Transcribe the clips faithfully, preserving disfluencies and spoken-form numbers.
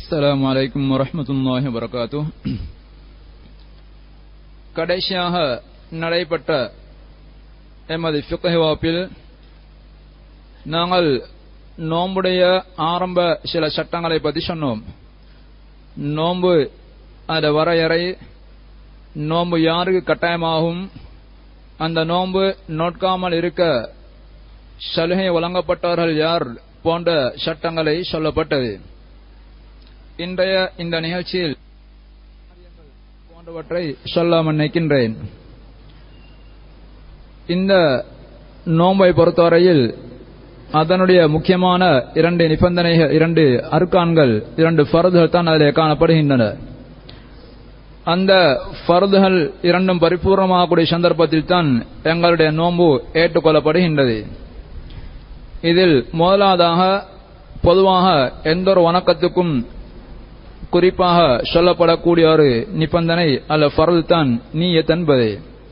அஸ்ஸலாமு அலைக்கும் வரஹ்மத்துல்லாஹி வபரகாத்துஹ். கடைசியாக நடைபெற்ற எமது ஃபிக்ஹ் வகுப்பில் நாங்கள் நோம்புடைய ஆரம்ப சில சட்டங்களை பற்றி சொன்னோம். நோம்பு அந்த வரையறை, நோம்பு யாருக்கு கட்டாயமாகும், அந்த நோம்பு நோட்காமல் இருக்க சலுகை வழங்கப்பட்டவர்கள் யார் போன்ற சட்டங்களை சொல்லப்பட்டது. இன்றைய இந்த நிகழ்ச்சியில் போன்றவற்றை சொல்ல நினைக்கின்றேன். இந்த நோம்பை பொறுத்தவரையில் அதனுடைய முக்கியமான இரண்டு நிபந்தனைகள், இரண்டு அர்கான்கள், இரண்டு ஃபர்துகள் தான் அதிலே காணப்படுகின்றன. அந்த ஃபர்துகள் இரண்டும் பரிபூர்ணமாகக்கூடிய சந்தர்ப்பத்தில் தான் எங்களுடைய நோம்பு ஏற்றுக்கொள்ளப்படுகின்றது. இதில் முதலாவதாக பொதுவாக எந்த ஒரு வணக்கத்துக்கும் குறிப்பாக சொல்லப்படக்கூடிய ஒரு நிபந்தனை அல்ல ஃபர்து தான் நீயத் என்பது.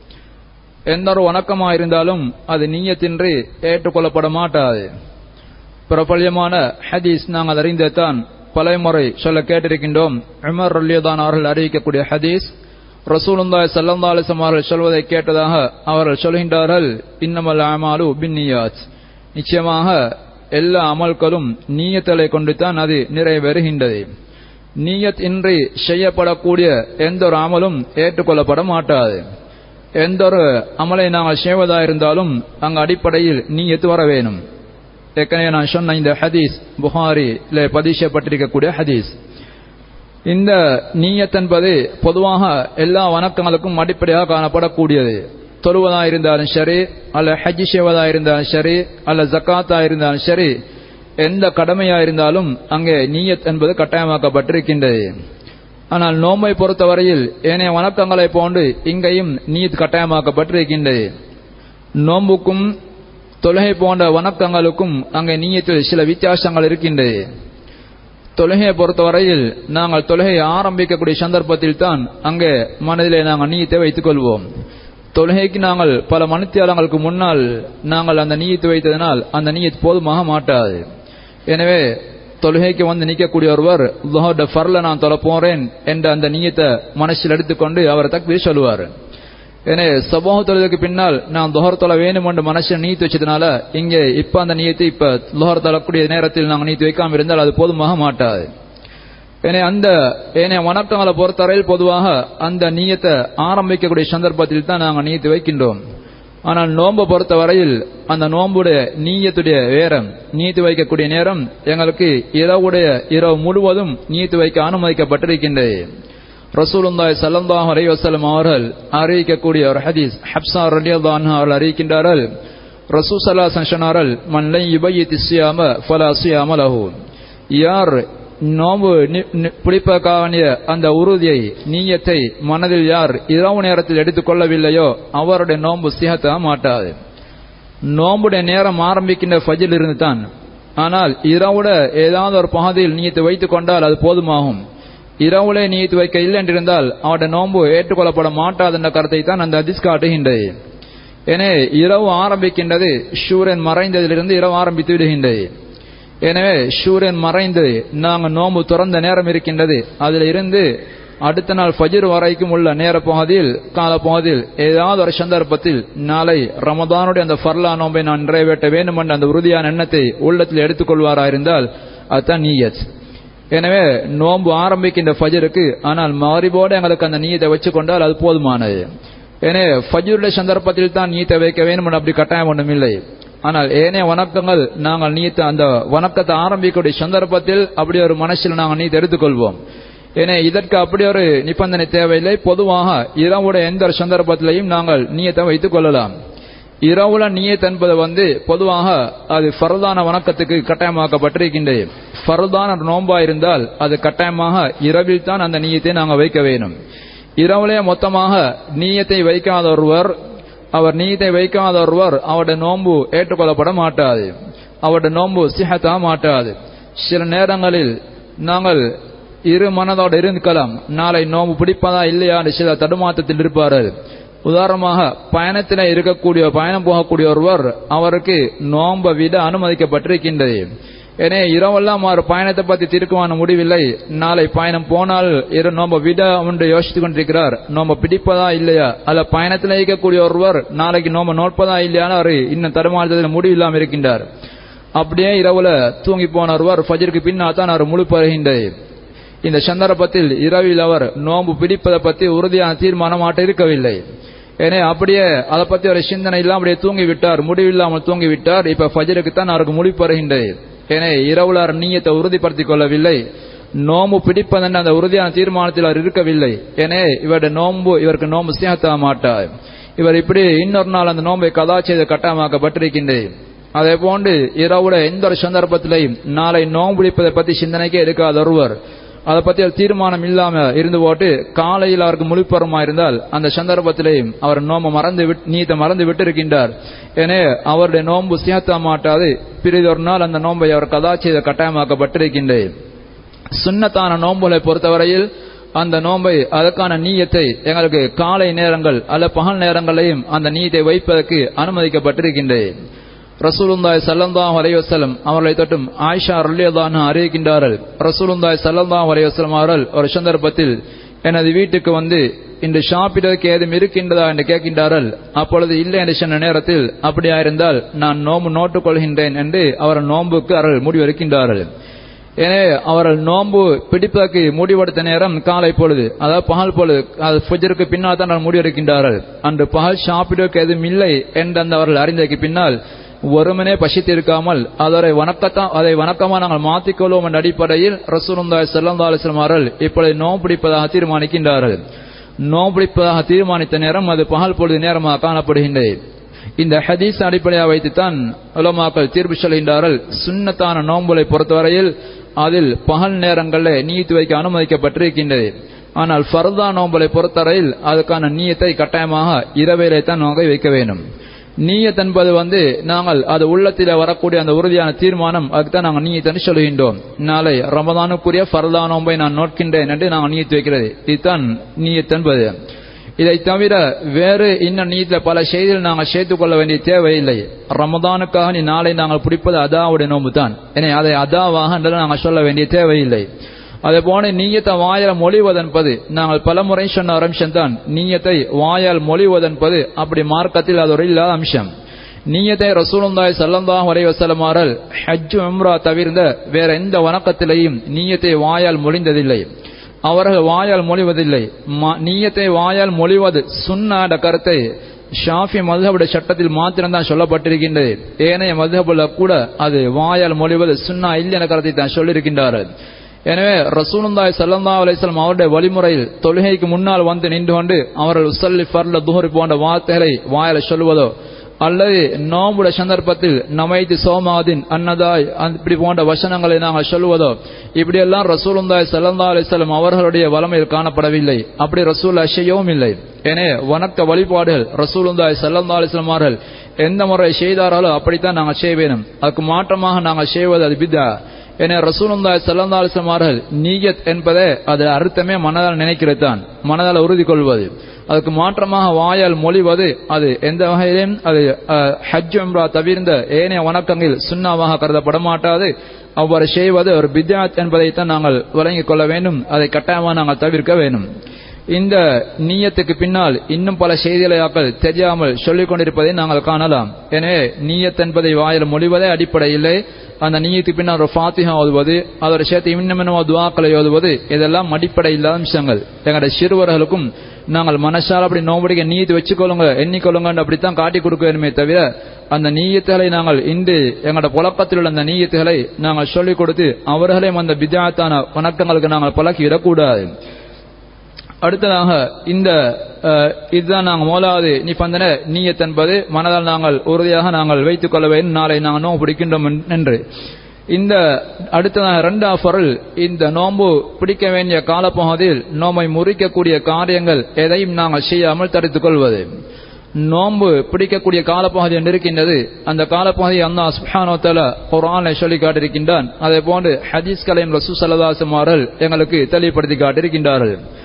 எந்த ஒரு வணக்கமாக இருந்தாலும் அது நீயத்தின்றி ஏற்றுக்கொள்ளப்பட மாட்டாது. பிரபல்யமான ஹதீஸ் நாங்கள் அறிந்ததான் பல முறை சொல்ல கேட்டிருக்கின்றோம். உமர் ரலியல்லாஹு அவர்கள் அறிவிக்கக்கூடிய ஹதீஸ், ரசூலுல்லாஹி ஸல்லல்லாஹு அலைஹி வஸல்லம் அவர்கள் சொல்வதை கேட்டதாக அவர்கள் சொல்கின்றார்கள், இன்னமல் அமாலு பின்னியாத், நிச்சயமாக எல்லா அமல்களும் நீயத்தலை கொண்டு தான் அது நிறைவேறுகின்றது. நீயத் இன்றி செய்யப்படக்கூடிய எந்த ஒரு அமலும் ஏற்றுக்கொள்ளப்பட மாட்டாது. எந்த ஒரு அமலை நாங்கள் செய்வதாக இருந்தாலும் அங்கு அடிப்படையில் நீயத் வர வேணும். ஏற்கனவே நான் சொன்ன இந்த ஹதீஸ் புகாரிலே பதிவு செய்யப்பட்டிருக்கக்கூடிய ஹதீஸ். இந்த நீயத் என்பது பொதுவாக எல்லா வணக்கங்களுக்கும் அடிப்படையாக காணப்படக்கூடியது. தொழுவதாக இருந்தாலும் சரி, அல்ல ஹஜ் செய்வதாக இருந்தாலும் சரி, அல்ல ஜக்காத்தா இருந்தாலும் சரி, எந்த கடமையாக இருந்தாலும் அங்கே நீயத் என்பது கட்டாயமாக்கப்பட்டிருக்கின்றது. ஆனால் நோம்பை பொறுத்தவரையில் ஏனைய வணக்கங்களை போன்று இங்கேயும் நீயத் கட்டாயமாக்கப்பட்டிருக்கின்றது. நோம்புக்கும் தொழுகை போன்ற வணக்கங்களுக்கும் அங்கே நீயத்தில் சில வித்தியாசங்கள் இருக்கின்றது. தொழுகையை பொறுத்தவரையில் நாங்கள் தொழுகையை ஆரம்பிக்கக்கூடிய சந்தர்ப்பத்தில் தான் அங்கே மனதிலே நாங்கள் நீயத்தை வைத்துக் கொள்வோம். தொழுகைக்கு நாங்கள் பல மணித்தியாலங்களுக்கு முன்னால் நாங்கள் அந்த நீயத்தை வைத்ததனால் அந்த நீயத் போதுமாக மாட்டாது. எனவே தொழுகைக்கு வந்து நிற்கக்கூடிய ஒருவர் லுஹர் ஃபர்ல நான் தொழ போறேன் என்ற அந்த நீயத்தை மனசில் எடுத்துக்கொண்டு அவர் தக்பீர் சொல்லுவார். எனவே சபஹ் தொழுகைக்கு பின்னால் நான் லுஹர் தொழ வேண்டும் என்று மனசில் நீயத்து வச்சதுனால இங்கே இப்ப அந்த நீயத்தை இப்ப லுஹர் தொழக்கூடிய நேரத்தில் நாங்கள் நீயத்து வைக்காமல் இருந்தால் அது போதுமாக மாட்டாது. எனவே அந்த ஏனைய வணக்கங்களை பொறுத்தவரையில் பொதுவாக அந்த நீயத்தை ஆரம்பிக்கக்கூடிய சந்தர்ப்பத்தில் தான் நாங்கள் நீயத்து வைக்கின்றோம். ஆனால் நோம்பை பொறுத்தவரையில் அந்த நோம்புடைய நீயத்துடைய நேரம், நீயத்து வைக்கக்கூடிய நேரம் எங்களுக்கு இரவுடைய இரவு முழுவதும் நீயத்து வைக்க அனுமதிக்கப்பட்டிருக்கின்றது. ரசூலுல்லாஹி ஸல்லல்லாஹு அலைஹி வஸல்லம் அவர்கள் அறிவிக்கக்கூடிய ஒரு ஹதீஸ், ஹப்ஸா ரலியல்லாஹு அன்ஹா அவர்கள் அறிவிக்கின்றார்கள், ரசூல் ஸல்லல்லாஹு அலைஹி வஸல்லம் சொன்னார்கள், மன் லம் யுபய்யித் ஸியாம ஃபலா ஸியாம லஹு, யார் நோம்பு பிடிப்பதற்கான அந்த உறுதியை, நீயத்தை மனதில் யார் இரவு நேரத்தில் எடுத்துக்கொள்ளவில்லையோ அவருடைய நோம்பு சிஹத்தாக மாட்டாது. நோம்புடைய நேரம் ஆரம்பிக்கின்ற ஃபஜ்ரில் இருந்து தான். ஆனால் இரவுட ஏதாவது ஒரு பகுதியில் நீயத்தை வைத்துக் கொண்டால் அது போதுமாகும். இரவுல நீயத்து வைக்க இல்லை என்றிருந்தால் அவருடைய நோம்பு ஏற்றுக்கொள்ளப்பட மாட்டாது என்ற கருத்தை தான் அந்த ஹதீஸ் காட்டுகின்றது. எனவே இரவு ஆரம்பிக்கின்றது சூரியன் மறைந்ததிலிருந்து இரவு ஆரம்பித்து விடுகின்றது. எனவே சூரியன் மறைந்து நாங்கள் நோம்பு துறந்த நேரம் இருக்கின்றது, அதில் இருந்து அடுத்த நாள் ஃபஜ்ர் வரைக்கும் உள்ள நேர பகுதியில், கால பகுதியில் ஏதாவது ஒரு சந்தர்ப்பத்தில் நாளை ரமதானுடைய அந்த ஃபர்லா நோம்பை நான் நிறைவேற்ற வேண்டும் என்ற அந்த உறுதியான எண்ணத்தை உள்ளத்தில் எடுத்துக்கொள்வாராயிருந்தால் அதுதான் நீயத். எனவே நோம்பு ஆரம்பிக்கின்ற ஃபஜ்ருக்கு ஆனால் மக்ரிபோடு எங்களுக்கு அந்த நீயத்தை வச்சு கொண்டால் அது போதுமானது. எனவே ஃபஜ்ருடைய சந்தர்ப்பத்தில் தான் நீயத்தை வைக்க வேண்டும் என்று அப்படி கட்டாயம் ஒன்றும் இல்லை. ஆனால் ஏனைய வணக்கங்கள் நாங்கள் நீத்த அந்த வணக்கத்தை ஆரம்பிக்கக்கூடிய சந்தர்ப்பத்தில் அப்படி ஒரு மனசில் நாங்கள் நீத்த எடுத்துக்கொள்வோம். ஏன்னா இதற்கு அப்படி ஒரு நிபந்தனை தேவையில்லை. பொதுவாக இரவுடைய எந்த ஒரு சந்தர்ப்பத்திலையும் நாங்கள் நீயத்தை வைத்துக் கொள்ளலாம். இரவுல நீயத் என்பது வந்து பொதுவாக அது ஃபர்தான வணக்கத்துக்கு கட்டாயமாக்கப்பட்டிருக்கின்றது. ஃபர்தான நோம்பா இருந்தால் அது கட்டாயமாக இரவில் தான் அந்த நீயத்தை நாங்கள் வைக்க வேண்டும். இரவுலே மொத்தமாக நீயத்தை வைக்காத ஒருவர், அவர் நீயத்தை வைக்காத ஒருவர் அவருடைய நோம்பு ஏற்றுக்கொள்ளப்பட மாட்டாது, அவருடைய நோம்பு சிஹத்தாக மாட்டாது. சில நேரங்களில் நாங்கள் இரு மனதோடு இருக்கலாம், நாளை நோம்பு பிடிப்பதா இல்லையா என்று சில தடுமாற்றத்தில் இருப்பார்கள். உதாரணமாக பயணத்தில் இருக்கக்கூடிய பயணம் போகக்கூடிய ஒருவர், அவருக்கு நோம்பை விட அனுமதிக்கப்பட்டிருக்கின்றது. ஏனே இரவெல்லாம் அவர் பயணத்தை பத்தி தீர்க்கமான முடிவில்லை. நாளை பயணம் போனால் இரு நோம்ப விட என்று யோசித்துக் கொண்டிருக்கிறார். நோம்ப பிடிப்பதா இல்லையா, அல்ல பயணத்தில் இருக்கக்கூடிய ஒருவர் நாளைக்கு நோம்ப நோட்பதா இல்லையான்னு அவர் இன்னும் தடுமாற்றத்தில் முடிவில்லாமல் இருக்கின்றார். அப்படியே இரவுல தூங்கி போன ஒருவர் ஃபஜ்ருக்கு பின்னால் தான் அவர் முழு பெறுகின்றது. இந்த சந்தர்ப்பத்தில் இரவில் அவர் நோம்பு பிடிப்பதை பற்றி உறுதியான தீர்மானமாட்ட இருக்கவில்லை. ஏனே அப்படியே அதை பத்தி ஒரு சிந்தனை இல்லாம அப்படியே தூங்கிவிட்டார், முடிவில்லாமல் தூங்கிவிட்டார். இப்ப ஃபஜ்ருக்கு தான் அவருக்கு முடிவு பெறுகின்றது. ஏனே இரவுல நீயத்தை உறுதிப்படுத்திக் கொள்ளவில்லை. நோம்பு பிடிப்பதென்ற அந்த உறுதியான தீர்மானத்தில் அவர் இருக்கவில்லை. ஏனே இவருடைய நோம்பு இவருக்கு நோம்பு சியாத்த மாட்டார். இவர் இப்படி இன்னொரு நாள் அந்த நோம்பை கதா செய்து கட்டாயமாக்கப்பட்டிருக்கின்றது. அதே போன்று இரவுல எந்த ஒரு சந்தர்ப்பத்திலையும் நாளை நோம்பு பிடிப்பதை பத்தி சிந்தனைக்கே எடுக்காத ஒருவர் அதை பத்தி தீர்மானம் இல்லாம இருந்து போட்டு காலையில் அவருக்கு முழிப்பருமா இருந்தால் அந்த சந்தர்ப்பத்திலேயும் அவர் நோம்பு மறந்து நீத்தை மறந்து விட்டு இருக்கின்றார். ஏனே அவருடைய நோம்பு சியாத்த மாட்டாது. பிறிதொரு நாள் அந்த நோம்பை அவர் கதா செய்த கட்டாயமாக்கப்பட்டிருக்கின்றது. சுன்னத்தான நோம்புகளை பொறுத்தவரையில் அந்த நோம்பை அதற்கான நீயத்தை எங்களுக்கு காலை நேரங்கள் அல்ல பகல் நேரங்களையும் அந்த நீயத்தை வைப்பதற்கு அனுமதிக்கப்பட்டிருக்கின்றது. ரசூலுல்லாஹி ஸல்லல்லாஹு அலைஹி வஸல்லம் அவர்களை தொட்டும் ஆயிஷா ரலியல்லாஹு அன்ஹா அறிவிக்கின்றார்கள். ரசூலுல்லாஹி ஸல்லல்லாஹு அலைஹி வஸல்லம் அவர்கள் ஒரு சந்தர்ப்பத்தில் எனது வீட்டுக்கு வந்து இன்று சாப்பிடுவதற்கு ஏதும் இருக்கின்றதா என்று கேட்கின்றார்கள். அப்பொழுது இல்லை என்று சொன்ன நேரத்தில் அப்படியா இருந்தால் நான் நோம்பு நோட்டுக் கொள்கின்றேன் என்று அவர் நோம்புக்கு அவர்கள் முடிவெடுக்கின்றார்கள். எனவே அவர்கள் நோம்பு பிடிப்பதற்கு முடிவெடுத்த நேரம் காலை பொழுது, அதாவது பகல் பொழுது, அது ஃபஜ்ருக்கு பின்னால் தான் முடிவெடுக்கின்றார்கள். அன்று பகல் சாப்பிடுவதற்கு எதுவும் இல்லை என்று அந்த அவர்கள் அறிந்ததற்கு பின்னால் ஒருமனே பசித்திருக்காமல் அதனை வணக்கத்தான் அதை வணக்கமா நாங்கள் மாற்றிக்கொள்வோம் என்ற அடிப்படையில் ரசூலுல்லாஹி ஸல்லல்லாஹு அலைஹி வஸல்லம் அவர்கள் இப்பொழுது நோம்பு பிடிப்பதாக தீர்மானிக்கின்றார்கள். நோம்பு பிடிப்பதாக தீர்மானித்த நேரம் அது பகல் பொழுது நேரமாக காணப்படுகின்றது. இந்த ஹதீஸ் அடிப்படையாக வைத்துத்தான் உலமாக்கள் தீர்ப்பு சொல்கின்றார்கள். சுன்னத்தான நோம்புகளை பொறுத்தவரையில் அதில் பகல் நேரங்களில் நீயத்து வைக்க அனுமதிக்கப்பட்டிருக்கின்றது. ஆனால் ஃபர்தா நோம்புகளை பொறுத்தவரையில் அதுக்கான நீயத்தை கட்டாயமாக இரவிலே தான் நாங்கள் வைக்க வேண்டும். நீயத் என்பது வந்து நாங்கள் அது உள்ளத்தில் வரக்கூடிய அந்த உறுதியான தீர்மானம், அதுக்குதான் நாங்கள் நீயத்தை சொல்கின்றோம். நாளை ரமதானுக்குரிய ஃபர்தா நோம்பை நான் நோட்கின்றேன் என்று நாங்கள் நீயத்து வைக்கிறது, இதுதான் நீயத் என்பது. இதை தவிர வேறு இன்னும் நீயத்தில் பல செய்திகள் நாங்கள் சேர்த்துக் கொள்ள வேண்டிய தேவையில்லை. ரமதானுக்காக நீ நாளை நாங்கள் பிடிப்பது அதாவுடைய நோம்பு தான், எனவே அதை அதாவாக என்று நாங்கள் சொல்ல வேண்டிய தேவையில்லை. அதே போல நீயத்தை வாயால் மொழிவதென்பது நாங்கள் பல முறை சொன்ன ஒரு அம்சம் தான். நீயத்தை வாயால் மொழிவதென்பது அப்படி மார்க்கத்தில் அது ஒரு இல்லாத அம்சம். நீயத்தை ரசூலுல்லாஹி ஸல்லல்லாஹு அலைஹி வஸல்லம் அவர்கள் ஹஜ் உம்ரா தவிர்ந்த வேற எந்த வணக்கத்திலையும் நீயத்தை வாயால் மொழிந்ததில்லை. அவர்கள் வாயால் மொழிவதில்லை. நீயத்தை வாயால் மொழிவது சுன்னாட கருத்தை ஷாஃபி மதுஹபுடைய சட்டத்தில் மாத்திரம்தான் சொல்லப்பட்டிருக்கின்றது. ஏனைய மதுஹபுல கூட அது வாயால் மொழிவது சுன்னா இல்லை என்ற கருத்தை தான் சொல்லியிருக்கின்றார்கள். எனவே ரசூலுல்லாஹி ஸல்லல்லாஹு அலைஹி வஸல்லம் அவருடைய வழிமுறையில் தொழுகைக்கு முன்னால் வந்து நின்று கொண்டு அவர்கள் உஸல்லி ஃபர்ல துஹர் போன்ற வார்த்தைகளை வாயால் சொல்வதோ அல்லது நோம்புடைய சந்தர்ப்பத்தில் நமைத்து சோமாதின் அன்னதாய் இப்படி போன்ற வசனங்களை நாங்கள் சொல்வதோ இப்படியெல்லாம் ரசூலுல்லாஹி ஸல்லல்லாஹு அலைஹி வஸல்லம் அவர்களுடைய வளமையில் காணப்படவில்லை. அப்படி ரசூல் செய்யவும் இல்லை. எனவே வணக்க வழிபாடுகள் ரசூலுல்லாஹி ஸல்லல்லாஹு அலைஹி வஸல்லம் அவர்கள் எந்த முறை செய்தார்களோ அப்படித்தான் நாங்கள் செய்ய வேண்டும். அதுக்கு மாற்றமாக நாங்கள் செய்வது அது பித்ஆ. எனவே ரசூலுல்லாஹி ஸல்லல்லாஹு அலைஹி வஸல்லம் அவர்கள் நீயத் என்பதே அது அர்த்தமே மனதால் நினைக்கிறது தான், மனதால் உறுதி கொள்வது. அதுக்கு மாற்றமாக வாயால் மொழிவது அது எந்த வகையிலும் அது ஹஜ் உம்ரா தவிர்ந்த ஏனைய வணக்கங்கள் சுன்னாவாக கருதப்பட மாட்டாது. அவ்வாறு செய்வது ஒரு பித்ஆத் என்பதைத்தான் நாங்கள் விளங்கிக் கொள்ள வேண்டும். அதை கட்டாயமாக நாங்கள் தவிர்க்க வேண்டும். இந்த நீயத்துக்கு பின்னால் இன்னும் பல செய்திகளாக்கள் தெரியாமல் சொல்லிக் கொண்டிருப்பதை நாங்கள் காணலாம். எனவே நீயத் என்பதை வாயில் மொழிவதே அடிப்படையில்லை. அந்த நீயத்துக்கு பின்னால் ஒரு ஃபாத்திஹா ஓதுவது, அதோட சேர்த்து இன்னும் இன்னும் துஆக்களை ஓதுவது, இதெல்லாம் அடிப்படை இல்லாத அம்சங்கள். எங்களுடைய சிறுவர்களுக்கும் நாங்கள் மனசால் அப்படி நோம்படிக்க நீயத்து வச்சுக்கொள்ளுங்க எண்ணிக்கொள்ளுங்க அப்படித்தான் காட்டி கொடுக்க வேண்டுமே தவிர அந்த நீயத்துகளை நாங்கள் இன்று எங்களோட புழக்கத்தில் உள்ள அந்த நீயத்துகளை நாங்கள் சொல்லிக் கொடுத்து அவர்களையும் அந்த பித்ஆத்தான வணக்கங்களுக்கு நாங்கள் பழக்கி விடக்கூடாது. அடுத்ததாக இந்த இதுதான் நாங்கள் முதலாவது நிபந்தனை, நீயத் என்பது மனதால் நாங்கள் உறுதியாக நாங்கள் வைத்துக் கொள்ள வேண்டும், நாளை நாங்கள் நோம்பு பிடிக்கின்றோம் என்று. இந்த அடுத்ததாக இரண்டாவது பொருள், இந்த நோம்பு பிடிக்க வேண்டிய காலப்பகுதியில் நோம்பை முறிக்கக்கூடிய காரியங்கள் எதையும் நாங்கள் செய்யாமல் தடுத்துக் கொள்வது. நோம்பு பிடிக்கக்கூடிய காலப்பகுதி என்று இருக்கின்றது. அந்த காலப்பகுதி அல்லாஹ் சுப்ஹானஹு வ தஆலா குர்ஆனிலே சொல்லி காட்டியிருக்கின்றான். அதே போன்று ஹதீஸ்களையும் ரசூல் ஸல்லல்லாஹு அலைஹி வஸல்லம் அவர்கள் எங்களுக்கு தெளிவுபடுத்தி காட்டியிருக்கின்றார்கள்.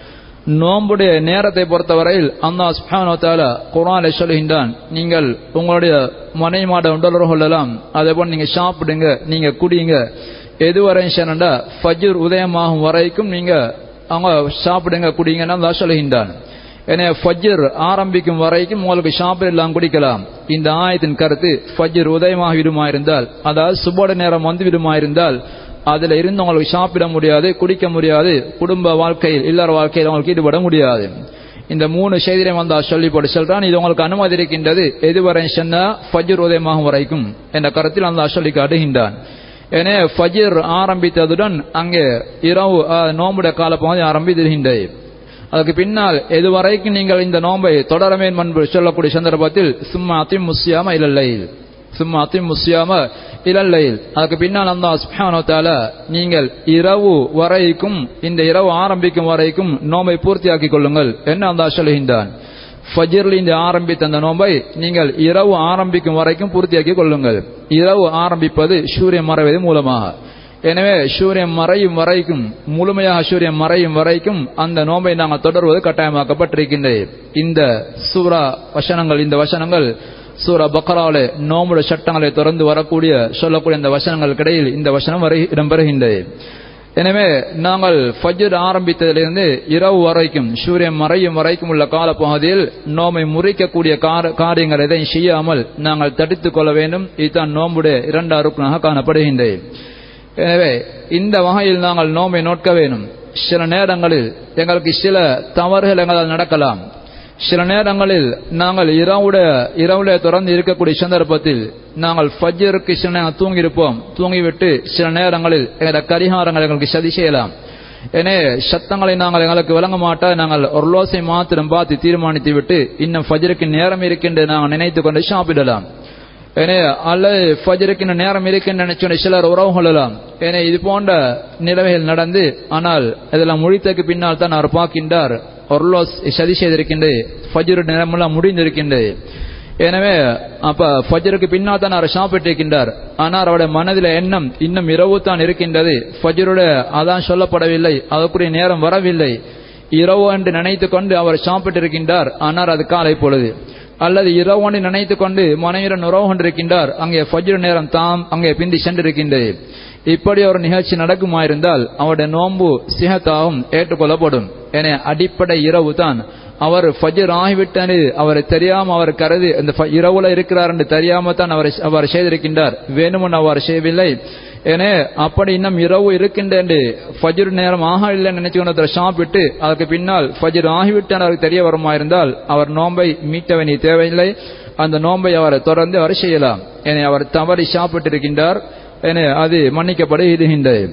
நோம்புடைய நேரத்தை பொறுத்தவரையில் அல்லாஹ் சுப்ஹானஹு வ தஆலா குர்ஆனில் சொல்கின்றான், நீங்கள் உங்களுடைய மனைமாட உடலுறவு கொள்ளலாம், அதேபோல் நீங்க சாப்பிடுங்க, நீங்க குடிங்க, எதுவரை சொன்னா ஃபஜ்ர் உதயமாகும் வரைக்கும் நீங்க அவங்க சாப்பிடுங்க குடிங்கன்னு அல்லாஹ் சொல்கின்றான். எனவே ஃபஜ்ர் ஆரம்பிக்கும் வரைக்கும் உங்களுக்கு சாப்பிடலாம் குடிக்கலாம். இந்த ஆயத்தின் கருத்து ஃபஜ்ர் உதயமாக விடுமா இருந்தால், அதாவது சுபோட நேரம் வந்து விடுமா இருந்தால் அதுல இருந்து உங்களுக்கு சாப்பிட முடியாது, குடிக்க முடியாது, குடும்ப வாழ்க்கையில் இல்லற வாழ்க்கையில் உங்களுக்கு ஈடுபட முடியாது. இந்த மூணு செய்தியை வந்து சொல்லி போட்டு சொல்றான், இது உங்களுக்கு அனுமதி இருக்கின்றது எதுவரை சொன்னா ஃபஜ்ர் உதயமாகும் வரைக்கும் என்ற கருத்தில் அந்த சொல்லி காட்டுகின்றான். எனவே ஃபஜ்ர் ஆரம்பித்ததுடன் அங்கே இரவு நோம்புடைய காலப்பகுதி ஆரம்பித்திருக்கின்றது. அதுக்கு பின்னால் எதுவரைக்கும் நீங்கள் இந்த நோம்பை தொடரமே என்று சொல்லக்கூடிய சந்தர்ப்பத்தில் சும்மா அத்திம் முஸ்யாம இலல்லைல் சும்மா அத்திம் முஸ்யாம இலல்லைல் அதுக்கு பின்னால் அல்லாஹ் சுப்ஹானஹு வ தஆலா நீங்கள் இரவு வரைக்கும் இந்த இரவு ஆரம்பிக்கும் வரைக்கும் நோம்பை பூர்த்தியாக்கிக் கொள்ளுங்கள் என்று அல்லாஹ் சொல்கின்றான். ஃபஜ்ரில் இந்த ஆரம்பித்த அந்த நோம்பை நீங்கள் இரவு ஆரம்பிக்கும் வரைக்கும் பூர்த்தியாக்கிக் கொள்ளுங்கள். இரவு ஆரம்பிப்பது சூரியன் மறைவது மூலமாக. எனவே சூரியன் மறையும் வரைக்கும், முழுமையாக சூரியன் மறையும் வரைக்கும் அந்த நோம்பை நாங்கள் தொடர்வது கட்டாயமாக்கப்பட்டிருக்கின்றது. இந்த சூரா வசனங்கள் இந்த வசனங்கள் சூரா பக்ராவிலே நோம்புடைய சட்டங்களை தொடர்ந்து வரக்கூடிய சொல்லக்கூடிய இந்த வசனங்களுக்கு இடையில் இந்த வசனம் வரை இடம்பெறுகின்றது. எனவே நாங்கள் ஃபஜ்ர் ஆரம்பித்ததிலிருந்து இரவு வரைக்கும் சூரியன் மறையும் வரைக்கும் உள்ள காலப்பகுதியில் நோம்பை முறிக்கக்கூடிய காரியங்கள் எதையும் செய்யாமல் நாங்கள் தடுத்துக் கொள்ள வேண்டும். இதுதான் நோம்புடைய இரண்டாம் ருக்னாக காணப்படுகின்றது. எனவே இந்த வகையில் நாங்கள் நோம்பை நோட்க வேண்டும். சில நேரங்களில் எங்களுக்கு சில தவறுகள் எங்களால் நடக்கலாம். சில நேரங்களில் நாங்கள் இரவுடைய இரவுல தொடர்ந்து இருக்கக்கூடிய சந்தர்ப்பத்தில் நாங்கள் ஃபஜ்ருக்கு சில நேரம் தூங்கியிருப்போம். தூங்கிவிட்டு சில நேரங்களில் எங்களோட கரிகாரங்கள் எங்களுக்கு சதி செய்யலாம். எனவே சத்தங்களை நாங்கள் எங்களுக்கு வழங்க மாட்டா நாங்கள் ஒரு லோசை மாத்திரம் பார்த்து தீர்மானித்து விட்டு இன்னும் ஃபஜ்ருக்கு நேரம் இருக்கின்ற நாங்கள் நினைத்து கொண்டு சாப்பிடலாம். ஏனே அல்லது ஃபஜ்ருக்கு நேரம் இருக்கின்ற நினைச்சு சிலர் உறவு கொள்ளலாம். ஏனே இது போன்ற நிலைமைகள் நடந்து, ஆனால் இதெல்லாம் முடித்ததுக்கு பின்னால் தான் அவர் பார்க்கின்றார் ஒருலோஸ் சதி செய்திருக்கின்றது, ஃபஜ்ர் நேரமெல்லாம் முடிந்திருக்கின்றது. எனவே அப்ப ஃபஜ்ருக்கு பின்னால் தான் அவர் சாப்பிட்டிருக்கின்றார். ஆனால் அவருடைய மனதில் எண்ணம் இன்னும் இரவு தான் இருக்கின்றது, ஃபஜ்ருடைய அதான் சொல்லப்படவில்லை, அதற்குரிய நேரம் வரவில்லை, இரவு என்று நினைத்து கொண்டு அவர் சாப்பிட்டிருக்கின்றார். ஆனால் அது காலை பொழுது. அல்லது இரவு என்று நினைத்து கொண்டு மனைவியுடன் உறவு கொண்டிருக்கின்றார், அங்கே ஃபஜ்ர் நேரம் தாம் அங்கே பிந்தி சென்றிருக்கின்றது. இப்படி ஒரு நிகழ்ச்சி நடக்குமாயிருந்தால் அவருடைய நோன்பு சிஹத்தாகவும் ஏற்றுக்கொள்ளப்படும். என அடிப்படை இரவு தான். அவர் ஃபஜ்ர் ஆகிவிட்டது அவர் தெரியாம அவர் கருதி இந்த இரவுல இருக்கிறார் என்று தெரியாம தான் அவர் அவர் செய்திருக்கின்றார், வேணுமென்று அவர் செய்யவில்லை. ஏனே அப்படி இன்னும் இரவு இருக்கின்ற ஃபஜ்ர் நேரம் ஆகவில்லை நினைச்சு சாப்பிட்டு அதுக்கு பின்னால் ஃபஜ்ர் ஆகிவிட்டான் அவருக்கு தெரிய வருமாயிருந்தால் அவர் நோன்பை மீட்ட வேண்டிய தேவையில்லை. அந்த நோன்பை அவர் தொடர்ந்து அவர் செய்யலாம். ஏனே அவர் தவறி சாப்பிட்டு இருக்கின்றார், ஏனே அது மன்னிக்கப்படுகின்றது.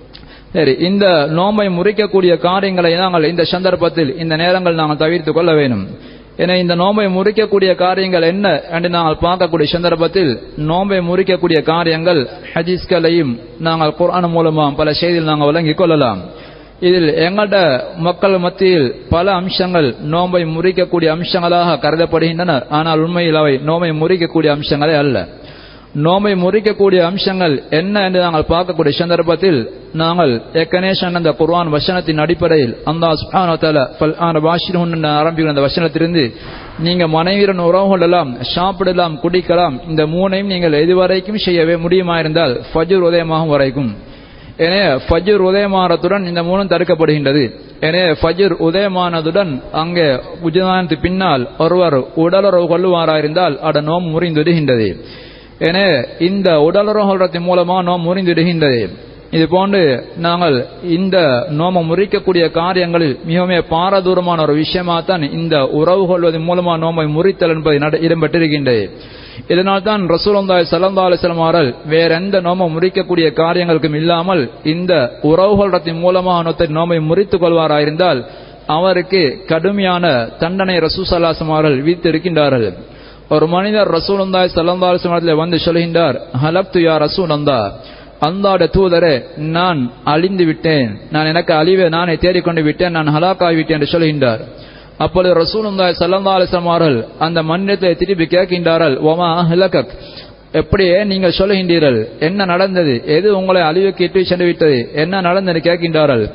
சரி, இந்த நோம்பை முறிக்கக்கூடிய காரியங்களை நாங்கள் இந்த சந்தர்ப்பத்தில் இந்த நேரங்கள் நாங்கள் தவிர்த்து கொள்ள வேண்டும். என இந்த நோம்பை முறிக்கக்கூடிய காரியங்கள் என்ன என்று நாங்கள் பார்க்கக்கூடிய சந்தர்ப்பத்தில் நோம்பை முறிக்கக்கூடிய காரியங்கள் ஹதீஸ்களையும் நாங்கள் குர்ஆன் மூலமாக பல செய்தியில் நாங்கள் வழங்கிக் கொள்ளலாம். இதில் எங்களோட மக்கள் மத்தியில் பல அம்சங்கள் நோம்பை முறிக்கக்கூடிய அம்சங்களாக கருதப்படுகின்றன. ஆனால் உண்மையில் அவை நோம்பை முறிக்கக்கூடிய அம்சங்களே அல்ல. நோம்பை முறிக்கக்கூடிய அம்சங்கள் என்ன என்று நாங்கள் பார்க்கக்கூடிய சந்தர்ப்பத்தில் நாங்கள் ஏற்கனவே சொன்ன அந்த குர்ஆன் வசனத்தின் அடிப்படையில் அல்லாஹ் சுப்ஹானஹு வ தஆலா ஃபல்ஆன பாஷிருஹுன் என்ற ஆரம்பிக்கிற அந்த வசனத்திலிருந்து நீங்க மனைவியுடன் உறவு கொள்ளலாம், சாப்பிடலாம், குடிக்கலாம், இந்த மூணையும் நீங்கள் எதுவரைக்கும் செய்யவே முடியுமாயிருந்தால் ஃபஜ்ர் உதயமாகும் வரைக்கும். எனவே ஃபஜ்ர் உதயமானதுடன் இந்த மூணும் தடுக்கப்படுகின்றது. எனவே ஃபஜ்ர் உதயமானதுடன் அங்கே உஜ்தானத்துக்கு பின்னால் ஒருவர் உடலுறவு கொள்ளுவாராயிருந்தால் அட நோம்பு முறிந்துவிடுகின்றது. என இந்த உடலுறவு மூலமாக நோம் முறிந்திடுகின்றது. இது போன்று நாங்கள் இந்த நோம முறிக்கக்கூடிய காரியங்களில் மிகவும் பாரதூரமான ஒரு விஷயமாகத்தான் இந்த உறவு கொள்வதன் மூலமாக நோம்பை முறித்தல் என்பது இடம்பெற்றிருக்கின்றது. இதனால் தான் ரசூலுல்லாஹி ஸல்லல்லாஹு அலைஹி வஸல்லம் அவர்கள் வேற எந்த நோம முறிக்கக்கூடிய காரியங்களுக்கும் இல்லாமல் இந்த உறவு கொள்வதன் மூலமாக நோம்பை முறித்துக் கொள்வாராயிருந்தால் அவருக்கு கடுமையான தண்டனை ரசூல் ஸல்லல்லாஹு அலைஹி வஸல்லம் அவர்கள் விதித்திருக்கின்றார்கள். ஒரு மனிதர் ரசூலுல்லாஹி ஸல்லல்லாஹு அலைஹி வஸல்லம் வந்து சொல்கின்றார், ஹலக்து யா ரசூலல்லாஹ், அல்லாஹ்வுடைய தூதரே நான் அழிந்து விட்டேன், நான் எனக்கு அழிவை நானே தேடிக்கொண்டு விட்டேன், நான் ஹலாக்காகி விட்டேன் என்று சொல்கின்றார். அப்பொழுது ரசூலுல்லாஹி ஸல்லல்லாஹு அலைஹி வஸல்லம் அவர்கள் அந்த மனிதரை திருப்பி கேட்கின்றார்கள், வமா அஹ்லகக், எப்படியே நீங்கள் சொல்லுகின்றீர்கள், என்ன நடந்தது, எது உங்களை அழிவுக்கு இட்டு சென்று விட்டது, என்ன நடந்தது கேட்கின்றார்கள்.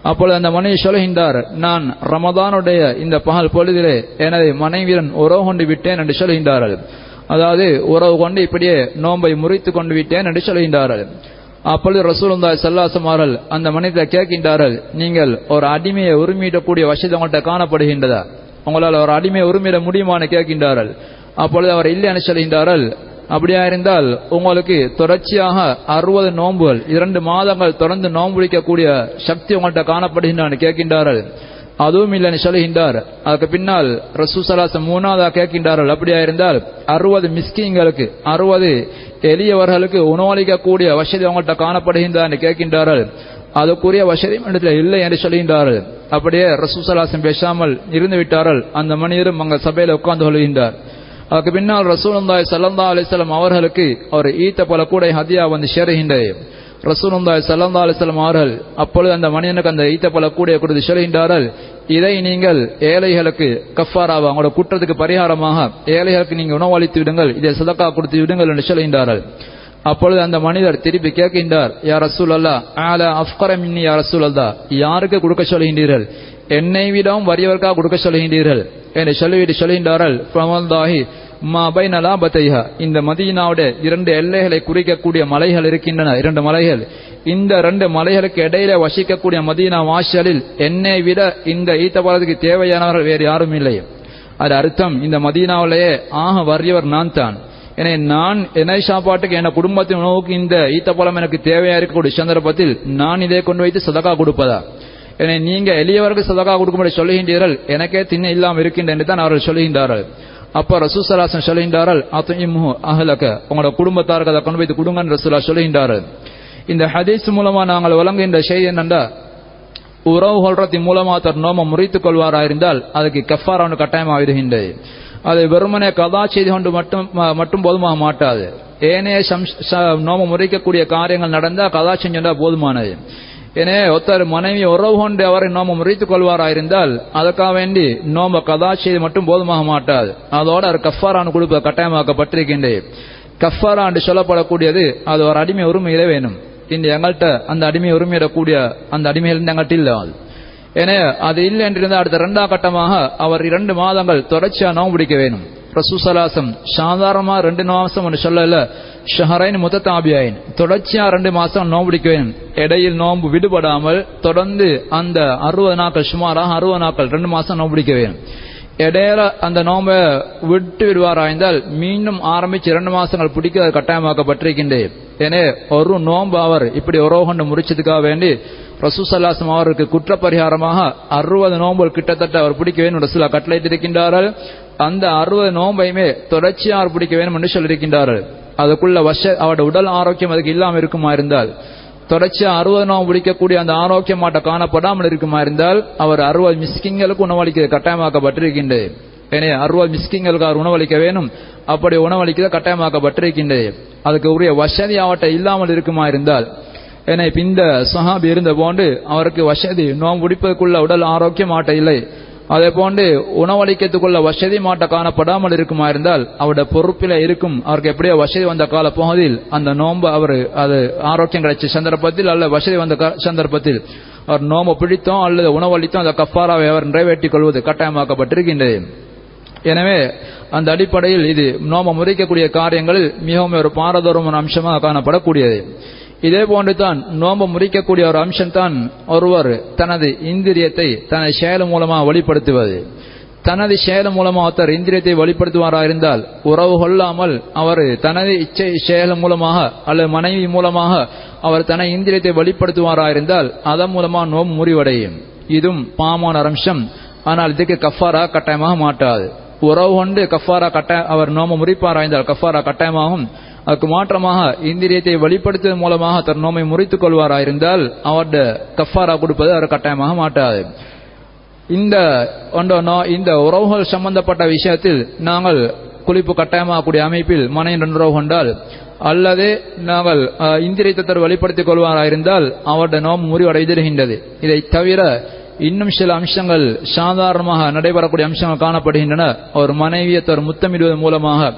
அப்பொழுது அந்த மனைவி சொல்கின்றார், நான் ரமதானுடைய இந்த பகல் பொழுதிலே எனது மனைவியுடன் உறவு கொண்டு விட்டேன் என்று சொல்கின்றார்கள். அதாவது உறவு கொண்டு இப்படியே நோன்பை முறித்து கொண்டு விட்டேன் என்று சொல்கின்றார்கள். அப்பொழுது ரசூலுல்லாஹி ஸல்லல்லாஹு அலைஹி வஸல்லம் அந்த மனிதரை கேட்கின்றார்கள், நீங்கள் ஒரு அடிமையை உரிமையிடக்கூடிய வசதி உங்கள்கிட்ட காணப்படுகின்றதா, உங்களால் ஒரு அடிமையை உரிமையிட முடியுமான்னு கேட்கின்றார்கள். அப்பொழுது அவர் இல்லை என்று சொல்கின்றார்கள். அப்படியா இருந்தால் உங்களுக்கு தொடர்ச்சியாக அறுபது நோன்புகள் இரண்டு மாதங்கள் தொடர்ந்து நோன்பு பிடிக்கக்கூடிய சக்தி உங்கள்கிட்ட காணப்படுகின்றான்னு கேட்கின்றார்கள். அதுவும் இல்லைன்னு சொல்கின்றார். அதுக்கு பின்னால் ரசூல் ஸல்லல்லாஹு அலைஹி வஸல்லம் மூணாவதா கேட்கின்றார்கள், அப்படியா இருந்தால் அறுபது மிஸ்கீன்களுக்கு அறுபது எளியவர்களுக்கு உணவளிக்கக்கூடிய வசதி அவங்கள்ட்ட காணப்படுகின்றான்னு கேட்கின்றார்கள். அதுக்குரிய வசதி இடத்துல இல்லை என்று சொல்கின்றார்கள். அப்படியே ரசூல் ஸல்லல்லாஹு அலைஹி வஸல்லம் பேசாமல் இருந்து விட்டார்கள். அந்த மனிதரும் அங்க சபையில உட்கார்ந்து கொள்கின்றார். அதுக்கு பின்னால் ரசூலுல்லாஹி ஸல்லல்லாஹு அலைஹி வஸல்லம் அவர்களுக்கு ஒரு ஈத்த பல கூட ஹதியா வந்து சேருகின்றது. ரசூலுல்லாஹி ஸல்லல்லாஹு அலைஹி வஸல்லம் அவர்கள் அப்பொழுது அந்த மனிதனுக்கு அந்த ஈத்த பல கூடைய கொடுத்து சொல்கின்றார்கள், இதை நீங்கள் ஏழைகளுக்கு கஃபாராவா, அவங்களோட குற்றத்துக்கு பரிகாரமாக ஏழைகளுக்கு நீங்க உணவளித்து விடுங்கள், இதை சதக்கா கொடுத்து விடுங்கள் என்று சொல்கின்றார்கள். அப்பொழுது அந்த மனிதர் திருப்பி கேட்கின்றார், யா ரசூலல்லாஹ் அலா அஃப்கர மின்னி யா ரசூலல்லாஹ், யாருக்கு கொடுக்க சொல்கின்றீர்கள், என்னை விடவும் வறியவர்க்காக கொடுக்க சொல்கின்றீர்கள் என்று சொல்லிவிட்டு சொல்கின்றார்கள், ஃபமல்லாஹி மா பைன லாபத்தைஹா, இந்த மதீனாவுடைய இரண்டு எல்லைகளை குறிக்கக்கூடிய மலைகள் இருக்கின்றன, இரண்டு மலைகள். இந்த இரண்டு மலைகளுக்கு இடையில வசிக்கக்கூடிய மதீனா வாசலில் என்னை விட இந்த ஈத்தப்பழத்துக்கு தேவையானவர்கள் வேறு யாரும் இல்லை. அது அர்த்தம், இந்த மதீனாவிலேயே ஆக வறியவர் நான் தான். எனவே நான் என்னை சாப்பாட்டுக்கு என் குடும்பத்தின் உணவுக்கு இந்த ஈத்தப்பழம் எனக்கு தேவையா இருக்கக்கூடிய சந்தர்ப்பத்தில் நான் இதை கொண்டு வைத்து சதக்கா கொடுப்பதா? எனவே நீங்க எளியவருக்கு சதக்கா கொடுக்கும்படி சொல்லுகின்றீர்கள், எனக்கே திண்ண இல்லாமல் இருக்கின்றேன் என்று தான் அவர்கள் சொல்லுகின்றார்கள். அப்ப ரசூல் ஸல்லல்லாஹு அலைஹி வஸல்லம் சொல்லுகின்றார்கள், அத்இம்ஹு அஹ்லக, உங்களோட குடும்பத்தாருக்கு அதை கொண்டு வைத்து கொடுங்கன்னு ரசூலுல்லாஹ் சொல்லுகின்றார்கள். இந்த ஹதீஸ் மூலமா நாங்கள் வழங்குகின்ற செய்தி என்னென்றா, உறவு கொள்றதின் மூலமா தன் நோம முறித்துக் கொள்வாராயிருந்தால் அதுக்கு கஃபாரா ஒன்று கட்டாயமாக இருக்கின்றது. அது வெறுமனே கதா செய்து கொண்டு மட்டும் மட்டும் போதுமாக மாட்டாது. ஏனைய நோம முறிக்கக்கூடிய காரியங்கள் நடந்தா கதா செஞ்சா போதுமானது. எனவே ஒருத்தர் மனைவி உறவு கொண்டு அவரை நோம முறித்துக் கொள்வாராயிருந்தால் அதுக்காக வேண்டி நோம்ப கதா செய்து மட்டும் போதுமாக மாட்டாது, அதோட அவர் கஃபாரான்னு கொடுப்ப கட்டாயமாக்கப்பட்டிருக்கின்றது. கஃபாரா என்று சொல்லப்படக்கூடியது அது ஒரு அடிமை உரிமையிலே வேணும். இந்த எங்கள்கிட்ட அந்த அடிமை உரிமையிடக்கூடிய அந்த அடிமையிலிருந்து எங்கள்கிட்ட இல்லை. அது எனவே அது இல்லை என்றிருந்தால் அடுத்த இரண்டாம் கட்டமாக அவர் இரண்டு மாதங்கள் தொடர்ச்சியா நோம்பு பிடிக்க வேணும். ரசூல் ஸல்லல்லாஹு அலைஹி வஸல்லம் சாதாரணமா ரெண்டு மாசம் ஒன்று சொல்லல, ஷஹரைன் முத்ததாபியாயின், தொடர்ச்சியா ரெண்டு மாசம் நோம்பு பிடிக்க வேணும். இடையில் நோம்பு விடுபடாமல் தொடர்ந்து அந்த அறுபது நாட்கள் சுமாராக அறுபது நாட்கள் ரெண்டு மாசம் நோம்பு பிடிக்க வேணும். இடையில அந்த நோம்பை விட்டு விடுவாராய்ந்தால் மீண்டும் ஆரம்பிச்சு இரண்டு மாசங்கள் பிடிக்க கட்டாயமாக்கப்பட்டிருக்கின்றது. எனவே ஒரு நோம்பு அவர் இப்படி உறவு கொண்டு முறிச்சதுக்காக வேண்டி ரசூல் ஸல்லல்லாஹு அலைஹி வஸல்லம் அவருக்கு குற்றப்பரிகாரமாக அறுபது நோம்புகள் கிட்டத்தட்ட அவர் பிடிக்க வேண்டும் ரசூலா கட்டளையிட்டிருக்கின்றார்கள். அந்த அறுபது நோம்பையுமே தொடர்ச்சியா அவர் பிடிக்க வேண்டும் என்று சொல்லியிருக்கின்றார்கள். அதுக்குள்ள வச அவருடைய உடல் ஆரோக்கியம் அதுக்கு இல்லாமல் இருக்குமா இருந்தால், தொடர்ச்சியா அறுபது நோம்பு பிடிக்கக்கூடிய அந்த ஆரோக்கியமாட்ட காணப்படாமல் இருக்குமா இருந்தால் அவர் அறுபது மிஸ்கிங்களுக்கு உணவளிக்க கட்டாயமாக்கப்பட்டிருக்கின்றது. எனவே அறுபது மிஸ்கிங்களுக்கு அவர் உணவளிக்க வேணும். அப்படி உணவளிக்க கட்டாயமாக்கப்பட்டிருக்கின்றது. அதுக்கு உரிய வசதி அவட்ட இல்லாமல் இருக்குமா இருந்தால், ஏன்னா இப்ப இந்த சஹாபி இருந்த போன்று அவருக்கு வசதி நோம்பு பிடிப்பதற்குள்ள உடல் ஆரோக்கியம் ஆட்ட இல்லை, அதே போன்று உணவளிக்கிறதுக்குள்ள வசதி மாட்ட காணப்படாமல் இருக்குமா இருந்தால் அவருடைய பொறுப்பில இருக்கும். அவருக்கு எப்படியோ வசதி வந்த கால பகுதியில் அந்த நோம்பு அவர் அது ஆரோக்கியம் கிடைச்ச சந்தர்ப்பத்தில் அல்ல வசதி வந்த சந்தர்ப்பத்தில் அவர் நோம்பு பிடித்தோம் அல்லது உணவளித்தோம் அந்த கஃபாராவை அவர் நிறைவேற்றிக் கொள்வது கட்டாயமாக்கப்பட்டிருக்கின்றது. எனவே அந்த அடிப்படையில் இது நோம்பு முறிக்கக்கூடிய காரியங்களில் மிகவும் ஒரு பாரதூரமான அம்சமாக காணப்படக்கூடியது. இதே போன்றுதான் நோம்பு முறிக்கக்கூடிய ஒரு அம்சம் தான் ஒருவர் தனது இந்திரியத்தை தனது செயல் மூலமாக வெளிப்படுத்துவது. தனது செயல் மூலமாக ஒருத்தர் இந்திரியத்தை வெளிப்படுத்துவாராக இருந்தால் உறவு கொள்ளாமல் அவர் தனது இச்சை செயல் மூலமாக அல்லது மனைவி மூலமாக அவர் தனது இந்திரியத்தை வெளிப்படுத்துவாராக இருந்தால் அதன் மூலமாக நோம்பு முறிவடையும். இதுவும் பாவமான அம்சம். ஆனால் இதுக்கு கஃபாரா கட்டாயமாக மாட்டாது. உறவு கொண்டு கஃபாரா கட்டாய அவர் நோம்பு முறிப்பாராய்ந்தால் கஃபாரா கட்டாயமாகும். அதுக்கு மாற்றமாக இந்திரியத்தை வெளிப்படுத்துவதன் மூலமாக தன் நோமை முறித்துக் கொள்வாராயிருந்தால் அவருடைய கஃபாரா கொடுப்பது அவர் கட்டாயமாக மாட்டாது. இந்த இந்த உறவுகள் சம்பந்தப்பட்ட விஷயத்தில் நாங்கள் குளிப்பு கட்டாயமாகக்கூடிய அமைப்பில் மனைவியுடன் உறவு கொண்டால் அல்லது நாங்கள் இந்திரியத்தை வெளிப்படுத்திக் கொள்வாராயிருந்தால் அவருடைய நோம்பு முறிவடைந்திருக்கின்றது. இதை தவிர இன்னும் சில அம்சங்கள் சாதாரணமாக நடைபெறக்கூடிய அம்சங்கள் காணப்படுகின்றன. ஒரு மனைவியை முத்தமிடுவதன் மூலமாக